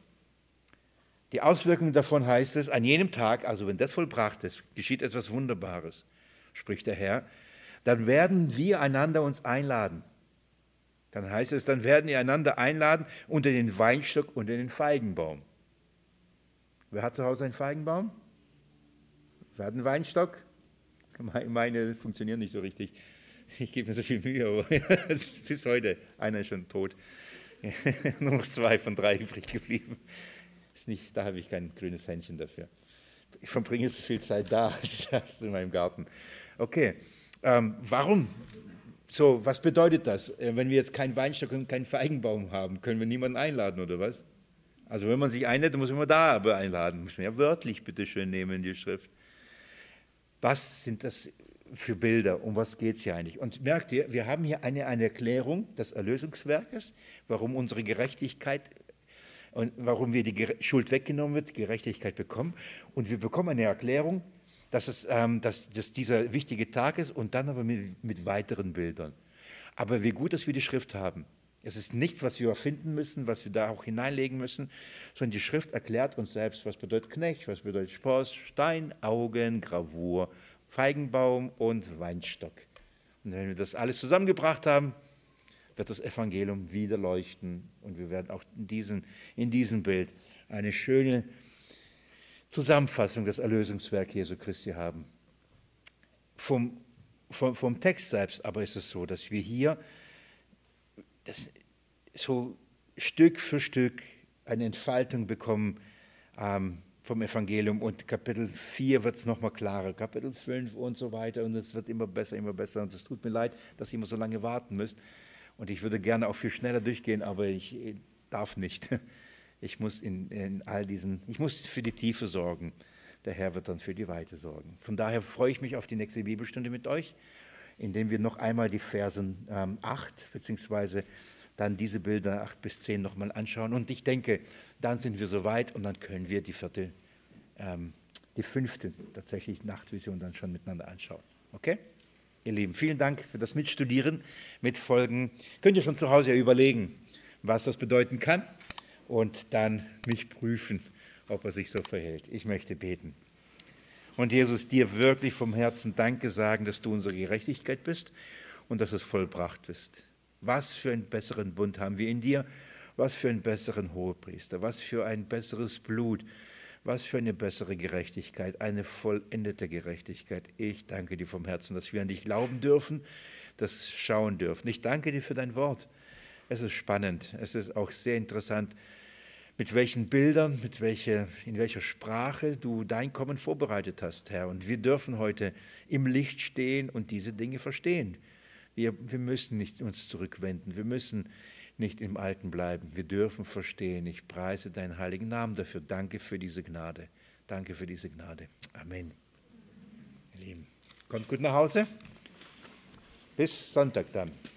heißt es, an jenem Tag, also wenn das vollbracht ist, geschieht etwas Wunderbares, spricht der Herr, dann werden wir einander uns einladen. Dann heißt es, dann werden wir einander einladen unter den Weinstock und den Feigenbaum. Wer hat zu Hause einen Feigenbaum? Wer hat einen Weinstock? Meine funktionieren nicht so richtig. Ich gebe mir so viel Mühe, aber bis heute, einer ist schon tot. Nur noch 2 von 3 übrig geblieben. Da habe ich kein grünes Händchen dafür. Ich verbringe so viel Zeit da als in meinem Garten. Okay. Warum? So, was bedeutet das? Wenn wir jetzt keinen Weinstock und keinen Feigenbaum haben, können wir niemanden einladen, oder was? Also wenn man sich einlädt, dann muss man da aber einladen. Muss man ja wörtlich bitte schön nehmen in die Schrift. Was sind das für Bilder? Um was geht es hier eigentlich? Und merkt ihr, wir haben hier eine Erklärung des Erlösungswerkes, warum unsere Gerechtigkeit und warum wir die Schuld weggenommen wird, Gerechtigkeit bekommen. Und wir bekommen eine Erklärung, dass dieser wichtige Tag ist und dann aber mit weiteren Bildern. Aber wie gut, dass wir die Schrift haben. Es ist nichts, was wir erfinden müssen, was wir da auch hineinlegen müssen, sondern die Schrift erklärt uns selbst, was bedeutet Knecht, was bedeutet Spross, Stein, Augen, Gravur, Feigenbaum und Weinstock. Und wenn wir das alles zusammengebracht haben, wird das Evangelium wieder leuchten und wir werden auch in diesem Bild eine schöne Zusammenfassung des Erlösungswerks Jesu Christi haben. Vom Text selbst aber ist es so, dass wir hier so Stück für Stück eine Entfaltung bekommen vom Evangelium und Kapitel 4 wird es nochmal klarer, Kapitel 5 und so weiter und es wird immer besser und es tut mir leid, dass ihr immer so lange warten müsst und ich würde gerne auch viel schneller durchgehen, aber ich darf nicht. Ich muss ich muss für die Tiefe sorgen. Der Herr wird dann für die Weite sorgen. Von daher freue ich mich auf die nächste Bibelstunde mit euch, indem wir noch einmal die Versen 8 bzw. dann diese Bilder 8 bis 10 nochmal anschauen. Und ich denke, dann sind wir soweit und dann können wir die 5. tatsächlich Nachtvision dann schon miteinander anschauen. Okay? Ihr Lieben, vielen Dank für das Mitstudieren, Mitfolgen. Könnt ihr schon zu Hause überlegen, was das bedeuten kann und dann mich prüfen, ob er sich so verhält. Ich möchte beten. Und Jesus, dir wirklich vom Herzen Danke sagen, dass du unsere Gerechtigkeit bist und dass es vollbracht ist. Was für einen besseren Bund haben wir in dir, was für einen besseren Hohepriester, was für ein besseres Blut, was für eine bessere Gerechtigkeit, eine vollendete Gerechtigkeit. Ich danke dir vom Herzen, dass wir an dich glauben dürfen, das schauen dürfen. Ich danke dir für dein Wort. Es ist spannend, es ist auch sehr interessant, mit welchen Bildern, in welcher Sprache du dein Kommen vorbereitet hast, Herr. Und wir dürfen heute im Licht stehen und diese Dinge verstehen. Wir müssen nicht uns zurückwenden, wir müssen nicht im Alten bleiben. Wir dürfen verstehen. Ich preise deinen heiligen Namen dafür. Danke für diese Gnade. Danke für diese Gnade. Amen. Ihr Lieben, kommt gut nach Hause. Bis Sonntag dann.